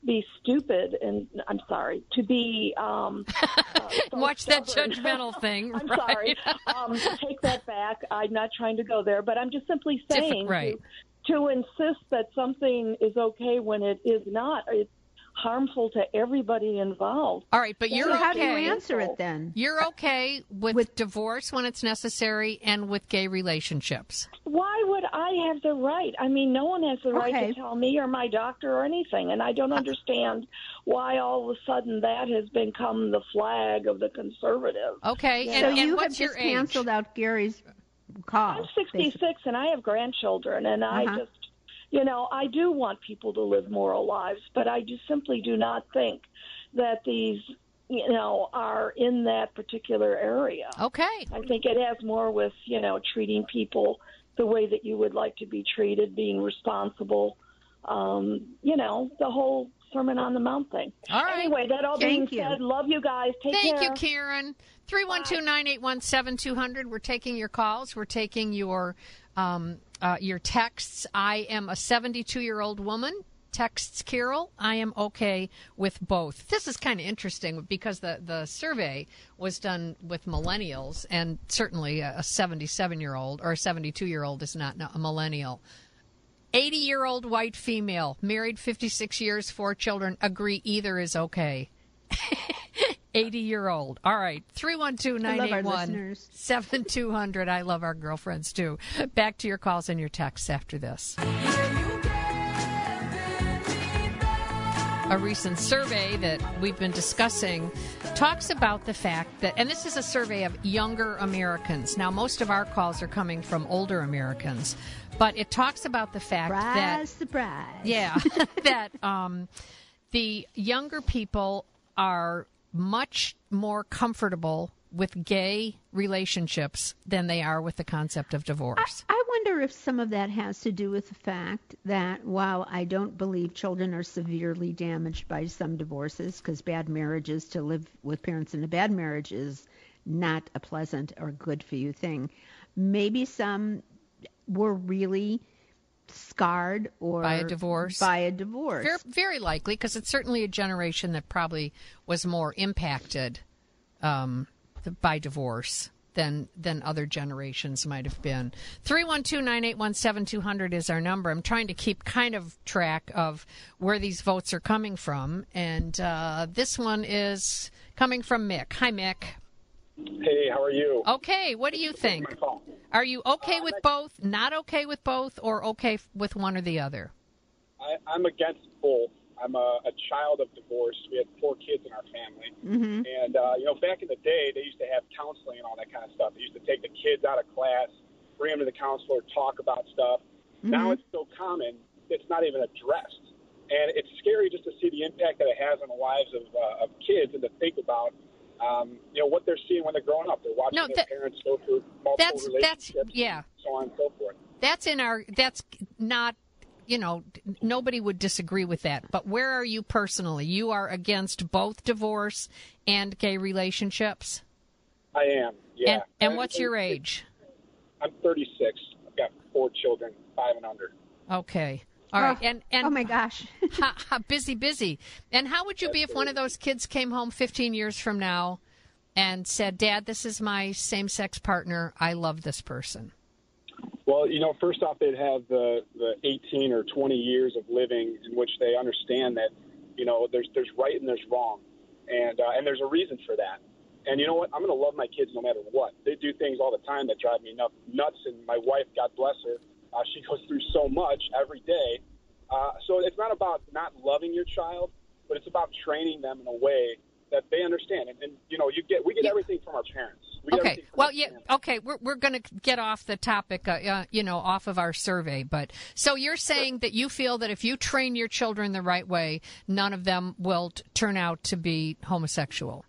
be stupid and I'm sorry to be um, uh, so watch that stubborn. judgmental thing. I'm right? sorry. Um, take that back. I'm not trying to go there, but I'm just simply saying Different, right. to, to insist that something is okay when it is not. It's harmful to everybody involved. All right, but you're so okay. how do you answer it then? You're okay with, with divorce when it's necessary and with gay relationships. Why would I have the right? I mean, no one has the right Okay. to tell me or my doctor or anything, and I don't understand why all of a sudden that has become the flag of the conservative. Okay, You and, know? So and you what's have your just age? canceled out Gary's call. I'm sixty-six basically. and I have grandchildren, and I Uh-huh. just, you know, I do want people to live moral lives, but I just simply do not think that these, you know, are in that particular area. Okay. I think it has more with, you know, treating people the way that you would like to be treated, being responsible, um, you know, the whole Sermon on the Mount thing. All right. Anyway, that all Thank being you. said, love you guys. Take Thank care. you, Karen. three one two, nine eight one, seven two zero zero. We're taking your calls. We're taking your um, uh, your texts. I am a seventy-two-year-old woman. Texts Carol, I am okay with both. This is kind of interesting because the, the survey was done with millennials, and certainly a seventy-seven-year-old or a seventy-two-year-old is not a millennial. eighty-year-old white female, married fifty-six years, four children, agree either is okay. eighty-year-old. All right. three one two, nine eight one, seven two zero zero. I love our girlfriends, too. Back to your calls and your texts after this. A recent survey that we've been discussing talks about the fact that, and this is a survey of younger Americans. Now, most of our calls are coming from older Americans, but it talks about the fact that, Surprise, surprise. yeah, that um, the younger people are much more comfortable with gay relationships than they are with the concept of divorce. I wonder if some of that has to do with the fact that while I don't believe children are severely damaged by some divorces, because bad marriages, to live with parents in a bad marriage is not a pleasant or good for you thing, maybe some were really scarred or By a divorce? By a divorce. Very, very likely, because it's certainly a generation that probably was more impacted um, by divorce than than other generations might have been. three one two, nine eight one, seven two zero zero is our number. I'm trying to keep kind of track of where these votes are coming from, and uh, this one is coming from Mick. Hi, Mick. Hey, how are you? Okay, what do you think? Are you okay with both, not okay with both, or okay f- with one or the other? I, I'm against both. I'm a, a child of divorce. We had four kids in our family. Mm-hmm. And, uh, you know, back in the day, they used to have counseling and all that kind of stuff. They used to take the kids out of class, bring them to the counselor, talk about stuff. Mm-hmm. Now it's so common, it's not even addressed. And it's scary just to see the impact that it has on the lives of, uh, of kids and to think about, um, you know, what they're seeing when they're growing up. They're watching No, their that- parents go through multiple That's that's relationships, yeah. so on and so forth. That's in our. That's not. You know, nobody would disagree with that. But where are you personally? You are against both divorce and gay relationships? I am, yeah. And, and what's your age? I'm thirty-six. I've got four children, five and under. Okay. All right. Oh, And, and oh my gosh. ha, ha, busy, busy. And how would you be if one of those kids came home fifteen years from now and said, Dad, this is my same-sex partner. I love this person. Well, you know, first off, they'd have the, the eighteen or twenty years of living in which they understand that, you know, there's there's right and there's wrong, and uh, and there's a reason for that. And you know what? I'm going to love my kids no matter what. They do things all the time that drive me nuts, and my wife, God bless her, uh, she goes through so much every day. Uh, so it's not about not loving your child, but it's about training them in a way that they understand. And, and you know, you get we get everything from our parents. We get Okay. everything from Well, our yeah. parents. Okay. We're we're going to get off the topic, uh, uh, you know, off of our survey. But so you're saying that you feel that if you train your children the right way, none of them will t- turn out to be homosexual.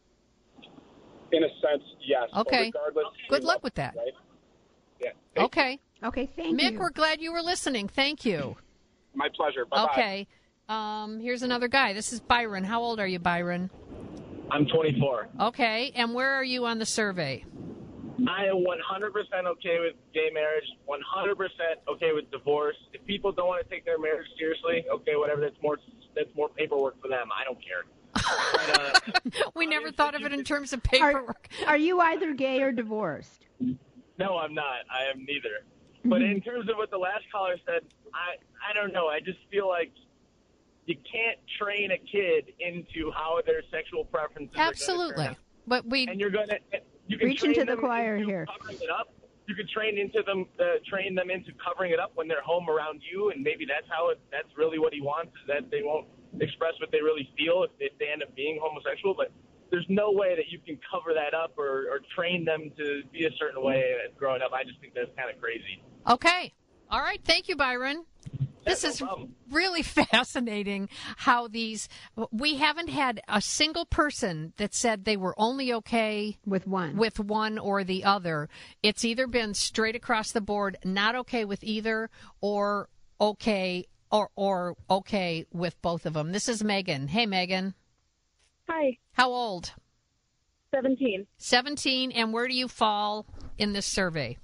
In a sense, yes. But Okay. regardless, Good we luck love with that. them, right? Yeah. Okay. Okay, thank Mick, you. we're glad you were listening. Thank you. My pleasure. Bye-bye. Okay. Um, here's another guy. This is Byron. How old are you, Byron? I'm twenty-four. Okay. And where are you on the survey? I am one hundred percent okay with gay marriage, one hundred percent okay with divorce. If people don't want to take their marriage seriously, okay, whatever. That's more that's more paperwork for them. I don't care. But, uh, we never thought of it in terms of paperwork. Are, are you either gay or divorced? No, I'm not. I am neither. But in terms of what the last caller said, I I don't know. I just feel like you can't train a kid into how their sexual preferences Absolutely. are going to turn out. But we and you're going to you can Preaching train to the them choir into here. covering it up. You can train into them, uh, train them into covering it up when they're home around you, and maybe that's how it. That's really what he wants, is that they won't express what they really feel if, if they end up being homosexual. But there's no way that you can cover that up or, or train them to be a certain way growing up. I just think that's kind of crazy. Okay. All right. Thank you, Byron. This no is problem. really fascinating how these, we haven't had a single person that said they were only okay with one, with one or the other. It's either been straight across the board, not okay with either, or okay, or, or okay with both of them. This is Megan. Hey, Megan. Hi. How old? seventeen. seventeen. And where do you fall in this survey?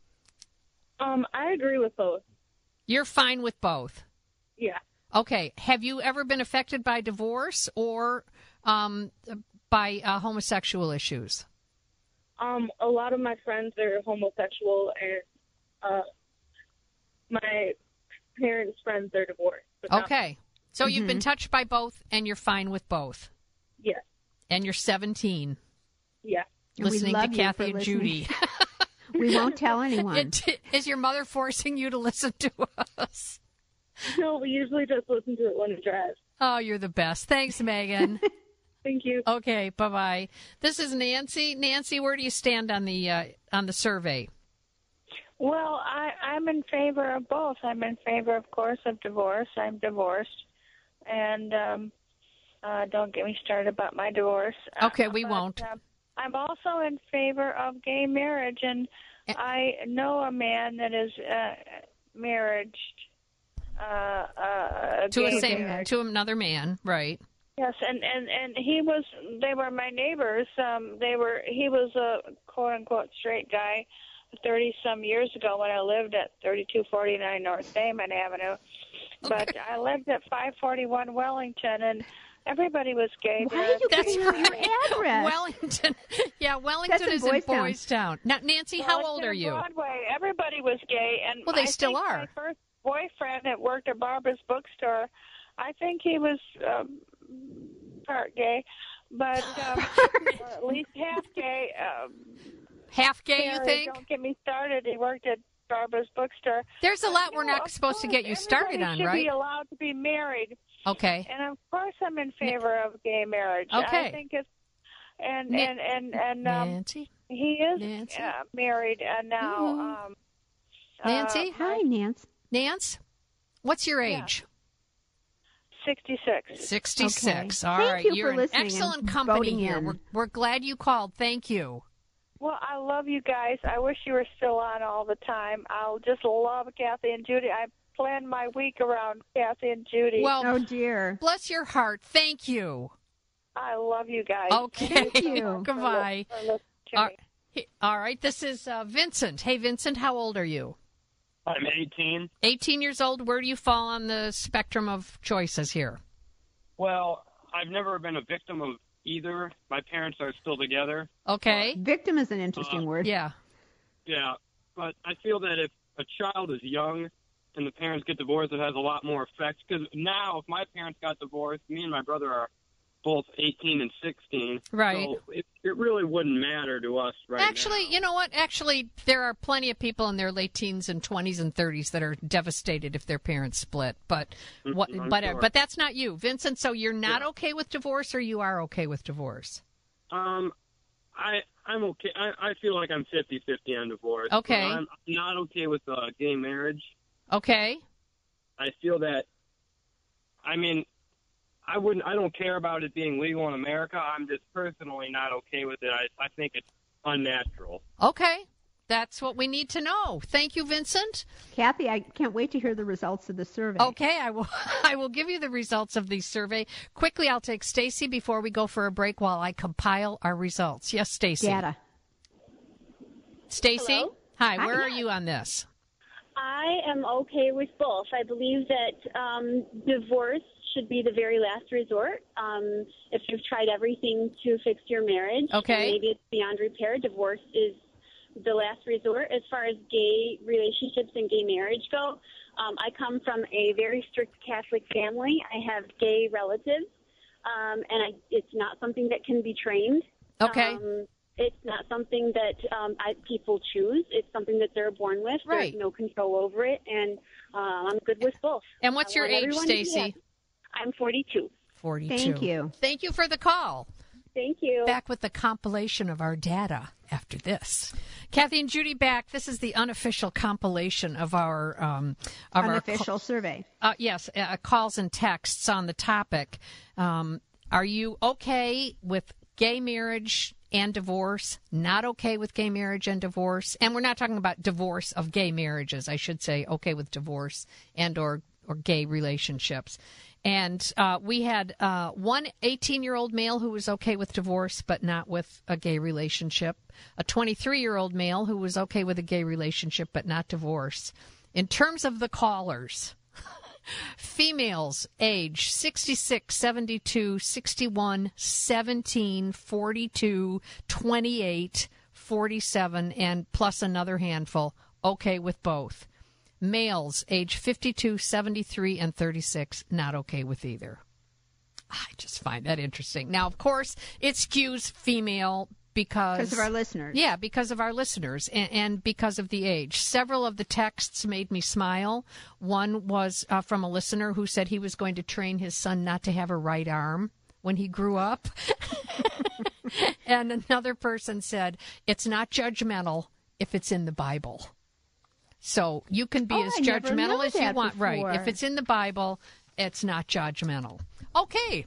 Um, I agree with both. You're fine with both? Yeah. Okay. Have you ever been affected by divorce or um, by uh, homosexual issues? Um, a lot of my friends are homosexual, and uh, my parents' friends are divorced. but not- Okay. So you've been touched by both, and you're fine with both? Yes. And you're seventeen? Yeah. And we Listening love to you Kathy for and listening. Judy. We won't tell anyone. It, is your mother forcing you to listen to us? No, we usually just listen to it when we drive. Oh, you're the best. Thanks, Megan. Thank you. Okay, bye-bye. This is Nancy. Nancy, where do you stand on the uh, on the survey? Well, I, I'm in favor of both. I'm in favor, of course, of divorce. I'm divorced. And um, uh, don't get me started about my divorce. Okay, we but, won't. Uh, I'm also in favor of gay marriage, and I know a man that is uh, married uh, uh, To a gay same marriage. to another man, right? Yes, and, and, and he was, they were my neighbors. Um, they were, he was a quote unquote straight guy thirty some years ago when I lived at thirty-two forty-nine North Damon Avenue. But I lived at five forty-one Wellington, and everybody was gay. Why are you That's giving out your right. address? Wellington. Yeah, Wellington That's in is in Boys Town. Boys Town. Now, Nancy, Well, how it's old in are you? Broadway. Everybody was gay, and Well, they I still think are. My first boyfriend that worked at Barbara's bookstore, I think he was um, part gay, but um, or at least half gay. Um, Half gay, you Harry, think? Don't get me started. He worked at Barbara's bookstore. There's a lot You we're know, not of supposed to get you course, started everybody on, should right? be allowed to be married. Okay. And of course, I'm in favor of gay marriage. Okay. I think it's and Na- and and and um, Nancy? he is Nancy? uh, married uh, now. Mhm. Um, Nancy? uh, Hi, Nance. Nance, what's your Yeah. age? sixty-six. sixty-six. Okay. All Thank right. you You're for in listening excellent and company voting here. in. We're, we're glad you called. Thank you. Well, I love you guys. I wish you were still on all the time. I'll just love Kathy and Judy. I planned my week around Kathy and Judy. Well, Oh, dear. bless your heart. Thank you. I love you guys. Okay. Thank you. Goodbye. For listening to All me. right. All right. This is uh, Vincent. Hey, Vincent, how old are you? I'm eighteen. eighteen years old. Where do you fall on the spectrum of choices here? Well, I've never been a victim of either. My parents are still together. Okay. Victim is an interesting Uh, word. Yeah. Yeah, but I feel that if a child is young and the parents get divorced, it has a lot more effect. Because now, if my parents got divorced, me and my brother are both eighteen and sixteen. Right. So it, it really wouldn't matter to us right Actually, you know what? Actually, there are plenty of people in their late teens and twenties and thirties that are devastated if their parents split. But what? Mhm, I'm but sure. but that's not you, Vincent. So you're not Yeah. okay with divorce, or you are okay with divorce? now. Um, I, I'm okay. I, I feel like I'm fifty-fifty on divorce. but Okay. I'm not okay with uh, gay marriage. Okay. I feel that, I mean, I wouldn't. I don't care about it being legal in America. I'm just personally not okay with it. I, I think it's unnatural. Okay. That's what we need to know. Thank you, Vincent. Kathy, I can't wait to hear the results of the survey. Okay, I will I will give you the results of the survey. Quickly, I'll take Stacy before we go for a break while I compile our results. Yes, Stacy. Data. Stacy? Hello? Hi, Hi. where are you on this? I am okay with both. I believe that um, divorce should be the very last resort. Um, if you've tried everything to fix your marriage, Okay. and maybe it's beyond repair, divorce is the last resort. As far as gay relationships and gay marriage go, um, I come from a very strict Catholic family. I have gay relatives, um, and I, it's not something that can be trained. Okay. Um, It's not something that um, I, people choose. It's something that they're born with. Right. There's no control over it, and um, I'm good with both. And what's I your want age, everyone to be Stacy? happy. I'm forty-two. forty-two. Thank you. Thank you for the call. Thank you. Back with the compilation of our data after this. Kathy and Judy back. This is the unofficial compilation of our um, of Unofficial our survey. Uh, yes, uh, calls and texts on the topic. Um, are you okay with gay marriage and divorce? Not okay with gay marriage and divorce? And we're not talking about divorce of gay marriages. I should say okay with divorce and or or gay relationships. And uh, we had uh, one eighteen-year-old male who was okay with divorce but not with a gay relationship, a twenty-three-year-old male who was okay with a gay relationship but not divorce. In terms of the callers, females age sixty-six, seventy-two, sixty-one, seventeen, forty-two, twenty-eight, forty-seven, and plus another handful, okay with both. Males age fifty-two, seventy-three, and thirty-six, not okay with either. I just find that interesting. Now, of course, it skews female because... Because of our listeners. Yeah, because of our listeners and, and because of the age. Several of the texts made me smile. One was uh, from a listener who said he was going to train his son not to have a right arm when he grew up. And another person said, it's not judgmental if it's in the Bible. So you can be Oh, as I never judgmental knew as you that want. Right. before. If it's in the Bible, it's not judgmental. Okay.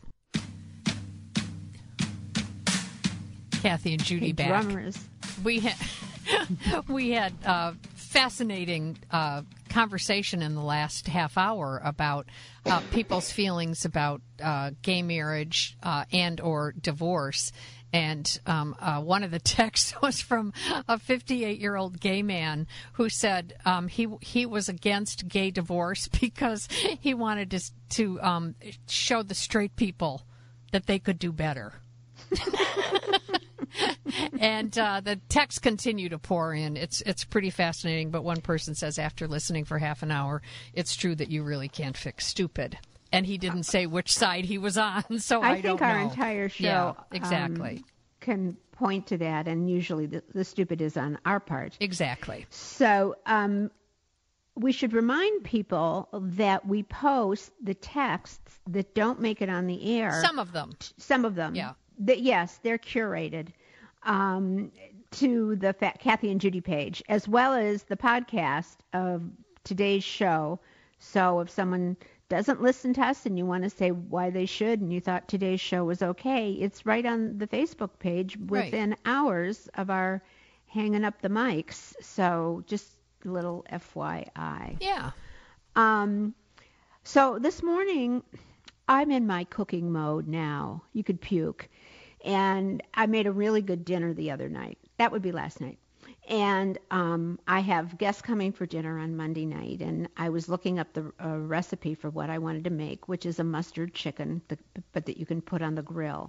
Kathy and Judy Hey, back. drummers. We had we had uh, fascinating uh, conversation in the last half hour about uh, people's feelings about uh, gay marriage uh, and or divorce. And um, uh, one of the texts was from a fifty-eight-year-old gay man who said um, he he was against gay divorce because he wanted to to um, show the straight people that they could do better. And uh, the texts continue to pour in. It's it's pretty fascinating. But one person says, after listening for half an hour, it's true that you really can't fix stupid. And he didn't say which side he was on, so I, I, don't think know. our entire show Yeah, exactly. um, can point to that, and usually the, the stupid is on our part. Exactly. So um, we should remind people that we post the texts that don't make it on the air. Some of them. Some of them. Yeah. That, yes, they're curated um, to the Fat Kathy and Judy page, as well as the podcast of today's show. So if someone doesn't listen to us and you want to say why they should and you thought today's show was okay, it's right on the Facebook page within Right. hours of our hanging up the mics. So just a little F Y I. Yeah. Um, so this morning, I'm in my cooking mode now. You could puke. And I made a really good dinner the other night. That would be last night. And um, I have guests coming for dinner on Monday night, and I was looking up the uh, recipe for what I wanted to make, which is a mustard chicken, the, but that you can put on the grill.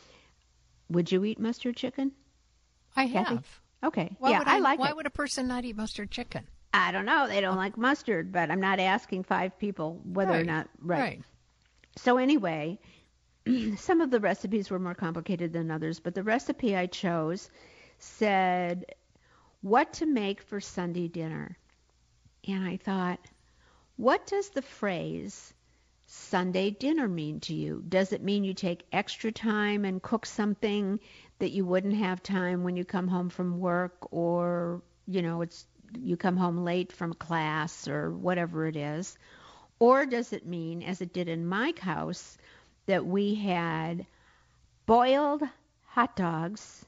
Would you eat mustard chicken? I Kathy? have. Okay. Why yeah, would I, I, like why it. would a person not eat mustard chicken? I don't know. They don't like mustard, but I'm not asking five people whether or Right, not. Right. right. So anyway, some of the recipes were more complicated than others, but the recipe I chose said what to make for Sunday dinner. And I thought, what does the phrase Sunday dinner mean to you? Does it mean you take extra time and cook something that you wouldn't have time when you come home from work, or, you know, it's you come home late from class or whatever it is? Or does it mean, as it did in my house, that we had boiled hot dogs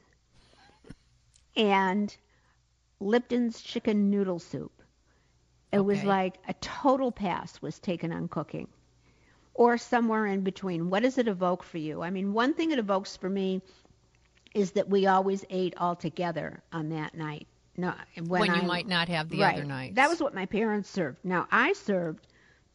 and Lipton's chicken noodle soup? It was Okay. like a total pass was taken on cooking. Or somewhere in between. What does it evoke for you? I mean, one thing it evokes for me is that we always ate all together on that night. No, when, When you I- might not have the right. other nights. That was what my parents served. Now I served.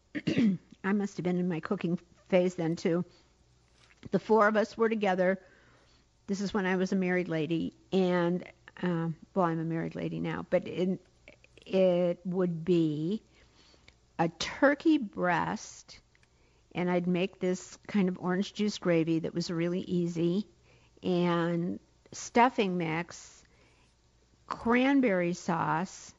I must have been in my cooking phase then too. The four of us were together. This is when I was a married lady, and um, well, I'm a married lady now, but it, it would be a turkey breast, and I'd make this kind of orange juice gravy that was really easy, and stuffing mix, cranberry sauce,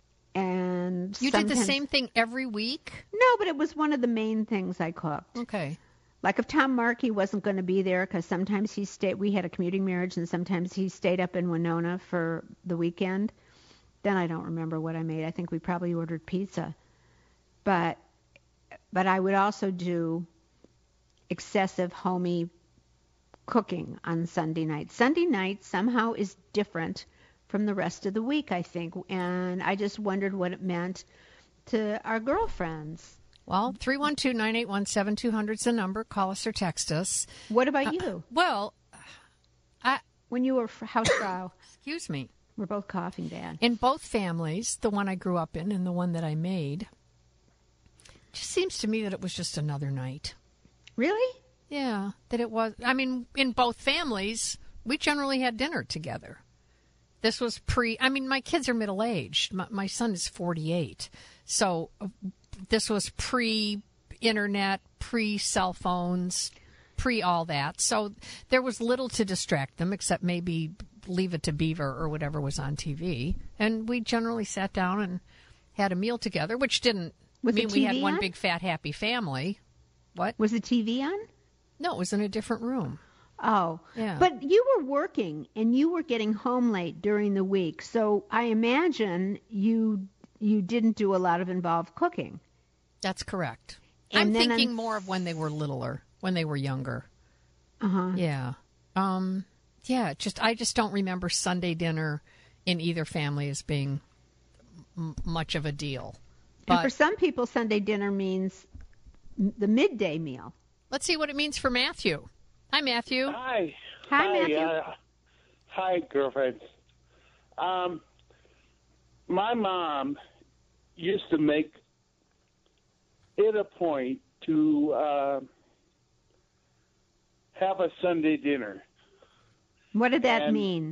and You did the sometimes- same thing every week? No, but it was one of the main things I cooked. Okay. Like if Tom Markey wasn't going to be there, because sometimes he stayed, we had a commuting marriage, and sometimes he stayed up in Winona for the weekend. Then I don't remember what I made. I think we probably ordered pizza. But, but I would also do excessive homey cooking on Sunday night. Sunday night somehow is different from the rest of the week, I think, and I just wondered what it meant to our girlfriends. Well, three one two, nine eight one, seven two zero zero is the number. Call us or text us. What about Uh, you? Well, I... When you were Hausfrau. Excuse me. We're both coughing bad. In both families, the one I grew up in and the one that I made, it just seems to me that it was just another night. Really? Yeah, that it was. I mean, in both families, we generally had dinner together. This was pre, I mean, my kids are middle-aged. My, my son is forty-eight. So uh, this was pre-internet, pre-cell phones, pre-all that. So there was little to distract them except maybe Leave It to Beaver or whatever was on T V. And we generally sat down and had a meal together, which didn't Was the mean we had T V one on? big, fat, happy family. What? Was the T V on? No, it was in a different room. Oh, Yeah. But you were working and you were getting home late during the week, so I imagine you you didn't do a lot of involved cooking. That's correct. And I'm then thinking on- more of when they were littler, when they were younger. Uh huh. Yeah. Um, yeah, just I just don't remember Sunday dinner in either family as being m- much of a deal. And for But some people, Sunday dinner means m- the midday meal. let's see what it means for Matthew. Hi, Matthew. Hi. Hi, Matthew. Uh, hi, girlfriend. Um, my mom used to make it a point to uh, have a Sunday dinner. What did that And- mean?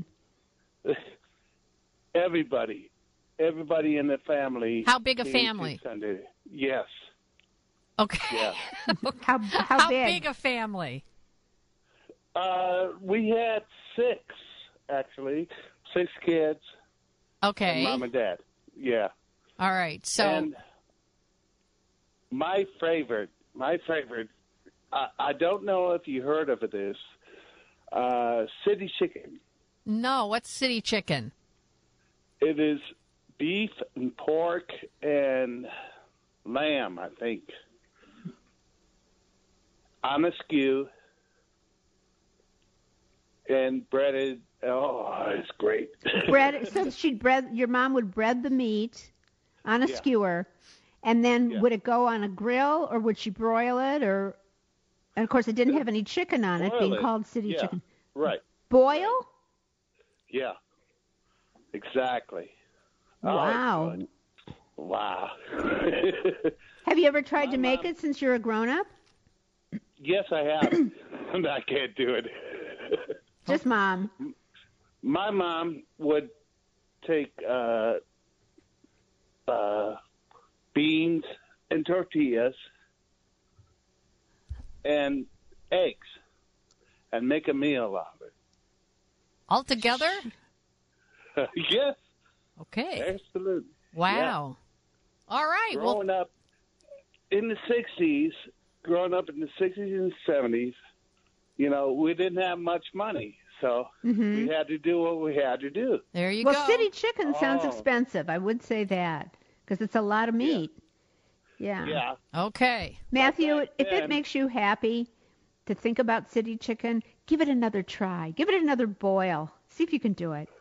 Everybody, everybody in the family. How big a came to family? Sunday. Yes. Okay. Yeah. How how, How big? big a family? Uh, we had six, actually, six kids. Okay. And mom and dad. Yeah. All right. So And my favorite, my favorite, I, I don't know if you heard of this, uh, city chicken. no, what's city chicken? It is beef and pork and lamb, I think, on a skew and breaded. Oh, it's great. Bread. So she'd bread. Your mom would bread the meat on a Yeah. skewer, and then Yeah. would it go on a grill or would she broil it? Or, and of course, it didn't have any chicken on it, Boil being it. called city Yeah. chicken. Right. Boil? Yeah. Exactly. Oh, Wow. it's good. Wow. Have you ever tried to make it since you're a grown up? Yes, I have. And I can't do it. Just mom. My mom would take uh, uh, beans and tortillas and eggs and make a meal out of All together? it. Yes, Okay. absolutely. Wow. All right. Well, Growing up in the sixties, growing up in the sixties and seventies, you know, we didn't have much money, so Mhm. we had to do what we had to do. there you Well, go. city chicken sounds Oh. expensive. I would say that because it's a lot of meat. Yeah. Yeah. Okay. Matthew, if it then- makes you happy to think about city chicken, give it another try. Give it another boil. See if you can do it.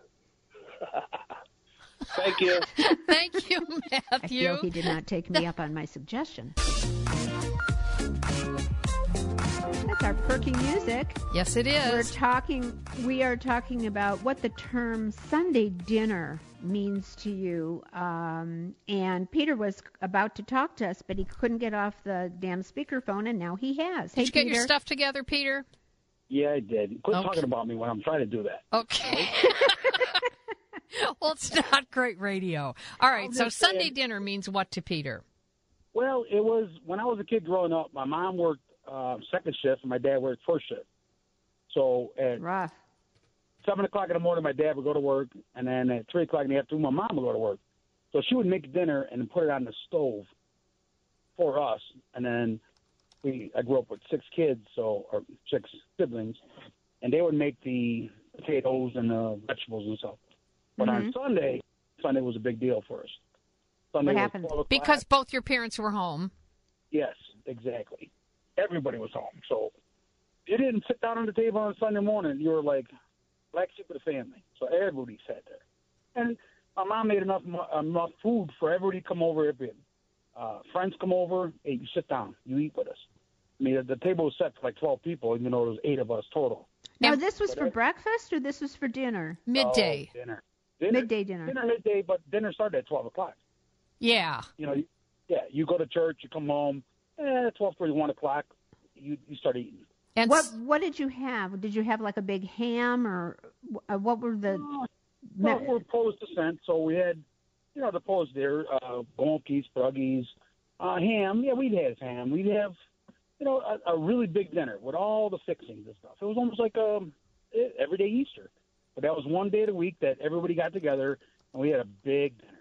Thank you. Thank you, I Matthew. feel he did not take me up on my suggestion. That's It's our perky music. Yes, it is. We're talking. We are talking about what the term Sunday dinner means to you. Um, and Peter was about to talk to us, but he couldn't get off the damn speakerphone, and now he has. Did Hey, you get Peter. your stuff together, Peter? Yeah, I did. Quit Okay. talking about me when I'm trying to do that. Okay. Well, it's not great radio. All right, I'm so just Sunday saying- dinner means what to Peter? Well, it was when I was a kid growing up. My mom worked uh, second shift, and my dad worked first shift. So at Rough. seven o'clock in the morning, my dad would go to work, and then at three o'clock in the afternoon, my mom would go to work. So she would make dinner and put it on the stove for us, and then we. I grew up with six kids, so or six siblings, and they would make the potatoes and the vegetables and stuff. But on Mhm. Sunday, Sunday was a big deal for us. Sunday What was happened? twelve o'clock. Because both your parents were home. Yes, exactly. Everybody was home. So you didn't sit down on the table on Sunday morning. You were like black sheep of the family. So everybody sat there. And my mom made enough mo- enough food for everybody to come over. If it, uh, friends come over, hey, you sit down. You eat with us. I mean, the table was set for like twelve people, even though there was eight of us total. Now, this was But for every- breakfast or this was for dinner? Midday. Oh, dinner. dinner. Midday dinner. Dinner midday, but dinner started at twelve o'clock. Yeah. You know, you- yeah, you go to church, you come home, eh, twelve thirty, one o'clock, you, you start eating. And what what did you have? Did you have like a big ham or uh, what were the? Well, we're Polish descent, so we had, you know, the Polish there, uh, gonkies, pierogies, uh, ham. Yeah, we'd have ham. We'd have, you know, a, a really big dinner with all the fixings and stuff. It was almost like um, eh, everyday Easter. But that was one day of the week that everybody got together, and we had a big dinner.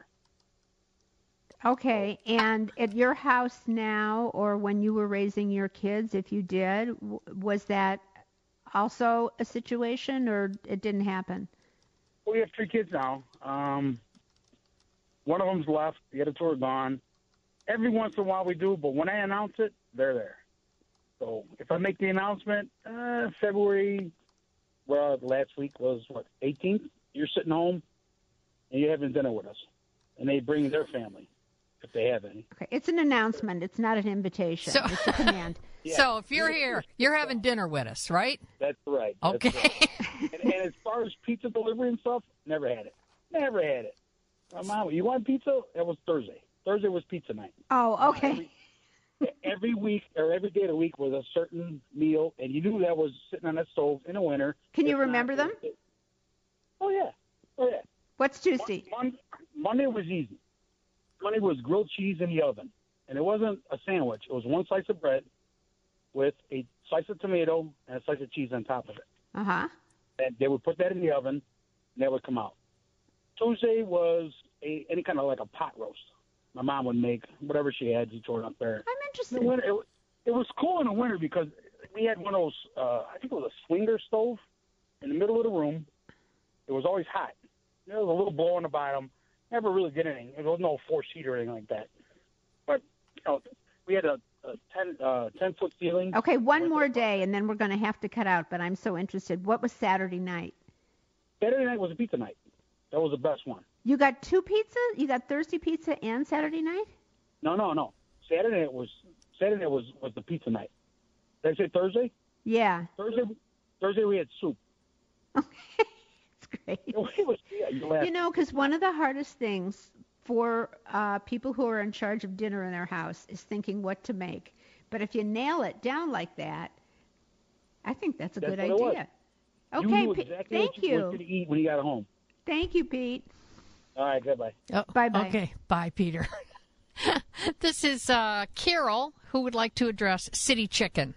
Okay, and at your house now, or when you were raising your kids, if you did, w- was that also a situation, or it didn't happen? Well, we have three kids now. Um, one of them's left. The other two are gone. Every once in a while we do, but when I announce it, they're there. So if I make the announcement, uh, February, well, last week was, what, eighteenth? You're sitting home, and you're having dinner with us. And they bring their family, if they have any. Okay, it's an announcement. It's not an invitation. So- It's a command. So if you're here, you're having dinner with us, right? That's right. That's Okay. right. and, and as far as pizza delivery and stuff, never had it. Never had it. My mom, you want pizza? That was Thursday. Thursday was pizza night. Oh, okay. Every, every week or every day of the week was a certain meal, and you knew that was sitting on that stove in the winter. Can you If not, remember them? Oh, yeah. Oh, yeah. What's Tuesday? Mon- Monday was easy. Monday was grilled cheese in the oven. And it wasn't a sandwich. It was one slice of bread with a slice of tomato and a slice of cheese on top of it. Uh huh. And they would put that in the oven, and that would come out. Tuesday was a, any kind of like a pot roast. My mom would make whatever she had. She threw it up there. I'm interested. In the winter, it, it was cool in the winter because we had one of those, uh, I think it was a swinger stove in the middle of the room. It was always hot. There was a little blow on the bottom. Never really did anything. There was no four seat or anything like that. But, you know, we had a, a ten, uh, ten foot ceiling. Okay, one more day, and then we're going to have to cut out, but I'm so interested. What was Saturday night? Saturday night was a pizza night. That was the best one. You got two pizzas? You got Thursday pizza and Saturday night? No, no, no. Saturday night was Saturday night was, was the pizza night. Did I say Thursday? Yeah. Thursday Thursday we had soup. It's great. It was, yeah, you laugh. You know, because one of the hardest things for uh, people who are in charge of dinner in their house is thinking what to make. But if you nail it down like that, I think that's a That's good what it was. idea. You Okay, knew Pe- exactly thank what you you. were going to eat when you got home. Thank you, Pete. All right, goodbye. Oh, Bye-bye. Okay, bye, Peter. This is uh, Carol, who would like to address City Chicken.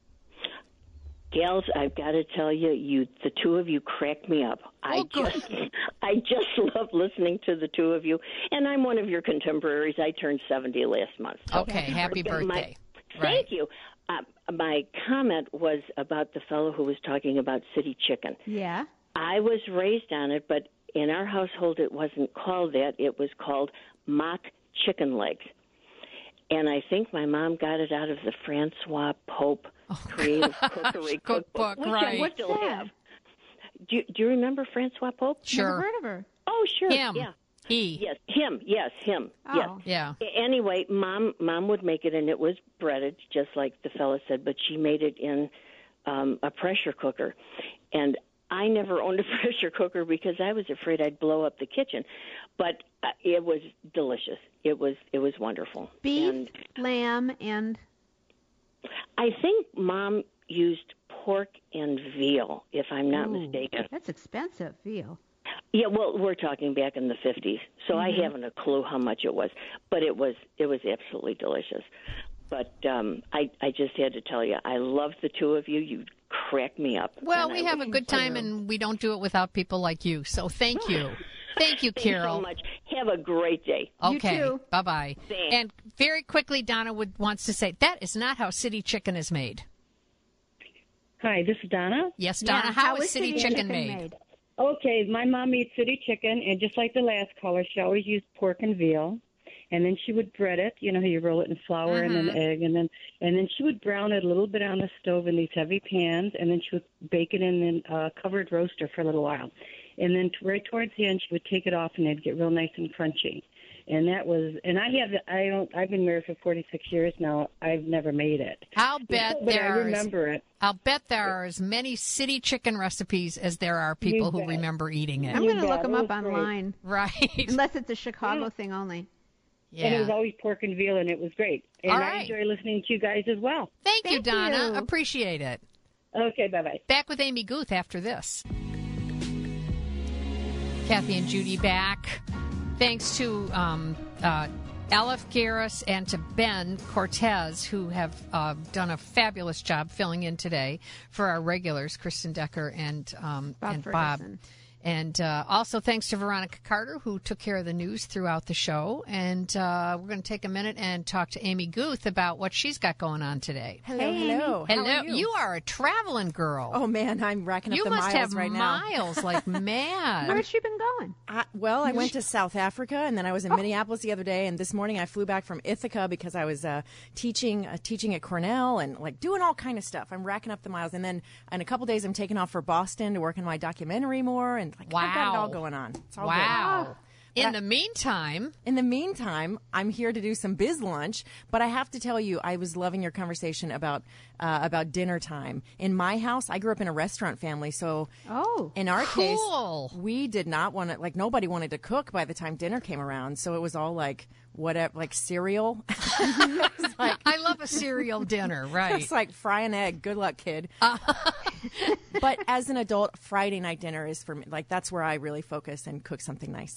Gals, I've got to tell you, you the two of you crack me up. I just I just love listening to the two of you, and I'm one of your contemporaries. I turned seventy last month. so- Okay, happy My- birthday. Thank you. Uh, my comment was about the fellow who was talking about city chicken. Yeah. I was raised on it, but in our household it wasn't called that. It was called mock chicken legs. And I think my mom got it out of the Francois Pope Creative Cookery Cookbook, which right. I What's still that? have. Do you, do you remember Francois Pope? Sure. Never heard of her. Oh, sure. Him. Yeah. He. Yes, him. Yes, him. Yes. Oh. Yeah. A- Anyway, mom, mom would make it, and it was breaded, just like the fella said. But she made it in um, a pressure cooker. And I never owned a pressure cooker because I was afraid I'd blow up the kitchen. But uh, it was delicious. It was it was wonderful. Beef, and lamb, and I think Mom used pork and veal, if I'm not Ooh, mistaken. That's expensive, veal. Yeah, well, we're talking back in the fifties, so Mhm. I haven't a clue how much it was, but it was it was absolutely delicious. But um, I I just had to tell you, I love the two of you. You crack me up. Well, And we I have a wish- good time, and we don't do it without people like you. So thank you. Thank you, Thanks Carol. so much. Have a great day. Okay. Bye bye. Thanks. And very quickly, Donna would wants to say that is not how city chicken is made. Hi, this is Donna. Yes, Donna. how is city, chicken, made? Okay, my mom eats city chicken, and just like the last caller, she always used pork and veal, and then she would bread it. You know how you roll it in flour and Mm-hmm. then egg, and then and then she would brown it a little bit on the stove in these heavy pans, and then she would bake it in a uh, covered roaster for a little while, and then t- right towards the end she would take it off, and it'd get real nice and crunchy. And that was, and I have, I don't, I've been married for forty-six years now. I've never made it. I'll bet but there I are. remember it. I'll bet there are as many city chicken recipes as there are people You who bet. remember eating it. I'm You going to bet. look them It up was great. online. Right. Unless it's a Chicago thing only. And it was Yeah. always pork and veal, and it was great. And All I right. enjoy listening to you guys as well. Thank, you, Thank Donna. you. Appreciate it. Okay, bye-bye. Back with Amy Guth after this. Kathy and Judy back. Thanks to um, uh, Aleph Garris and to Ben Cortez, who have uh, done a fabulous job filling in today for our regulars, Kristen Decker and, um, Bob and Bob. Ferguson. And uh, also thanks to Veronica Carter, who took care of the news throughout the show. And uh, we're going to take a minute and talk to Amy Guth about what she's got going on today. Hello, Hey, Amy. hello. How Hello. are you? are a traveling girl. Oh man, I'm racking up You the must miles have right now. miles like mad. Where's she been going? I, well, I went to South Africa, and then I was in Minneapolis the other day, and this morning I flew back from Ithaca because I was uh, teaching uh, teaching at Cornell and like doing all kind of stuff. I'm racking up the miles, and then in a couple days I'm taking off for Boston to work on my documentary more, and like I've got it all Wow. going on. It's all Wow. good. In But the meantime, In the meantime, I'm here to do some biz lunch, but I have to tell you, I was loving your conversation about uh, about dinner time. In my house, I grew up in a restaurant family, so Oh, in our cool. case, we did not want to, like, nobody wanted to cook by the time dinner came around, so it was all like, whatever, like cereal. It's like, I love a cereal dinner, right? it's like fry an egg. Good luck, kid. But as an adult, Friday night dinner is for me, like, that's where I really focus and cook something nice.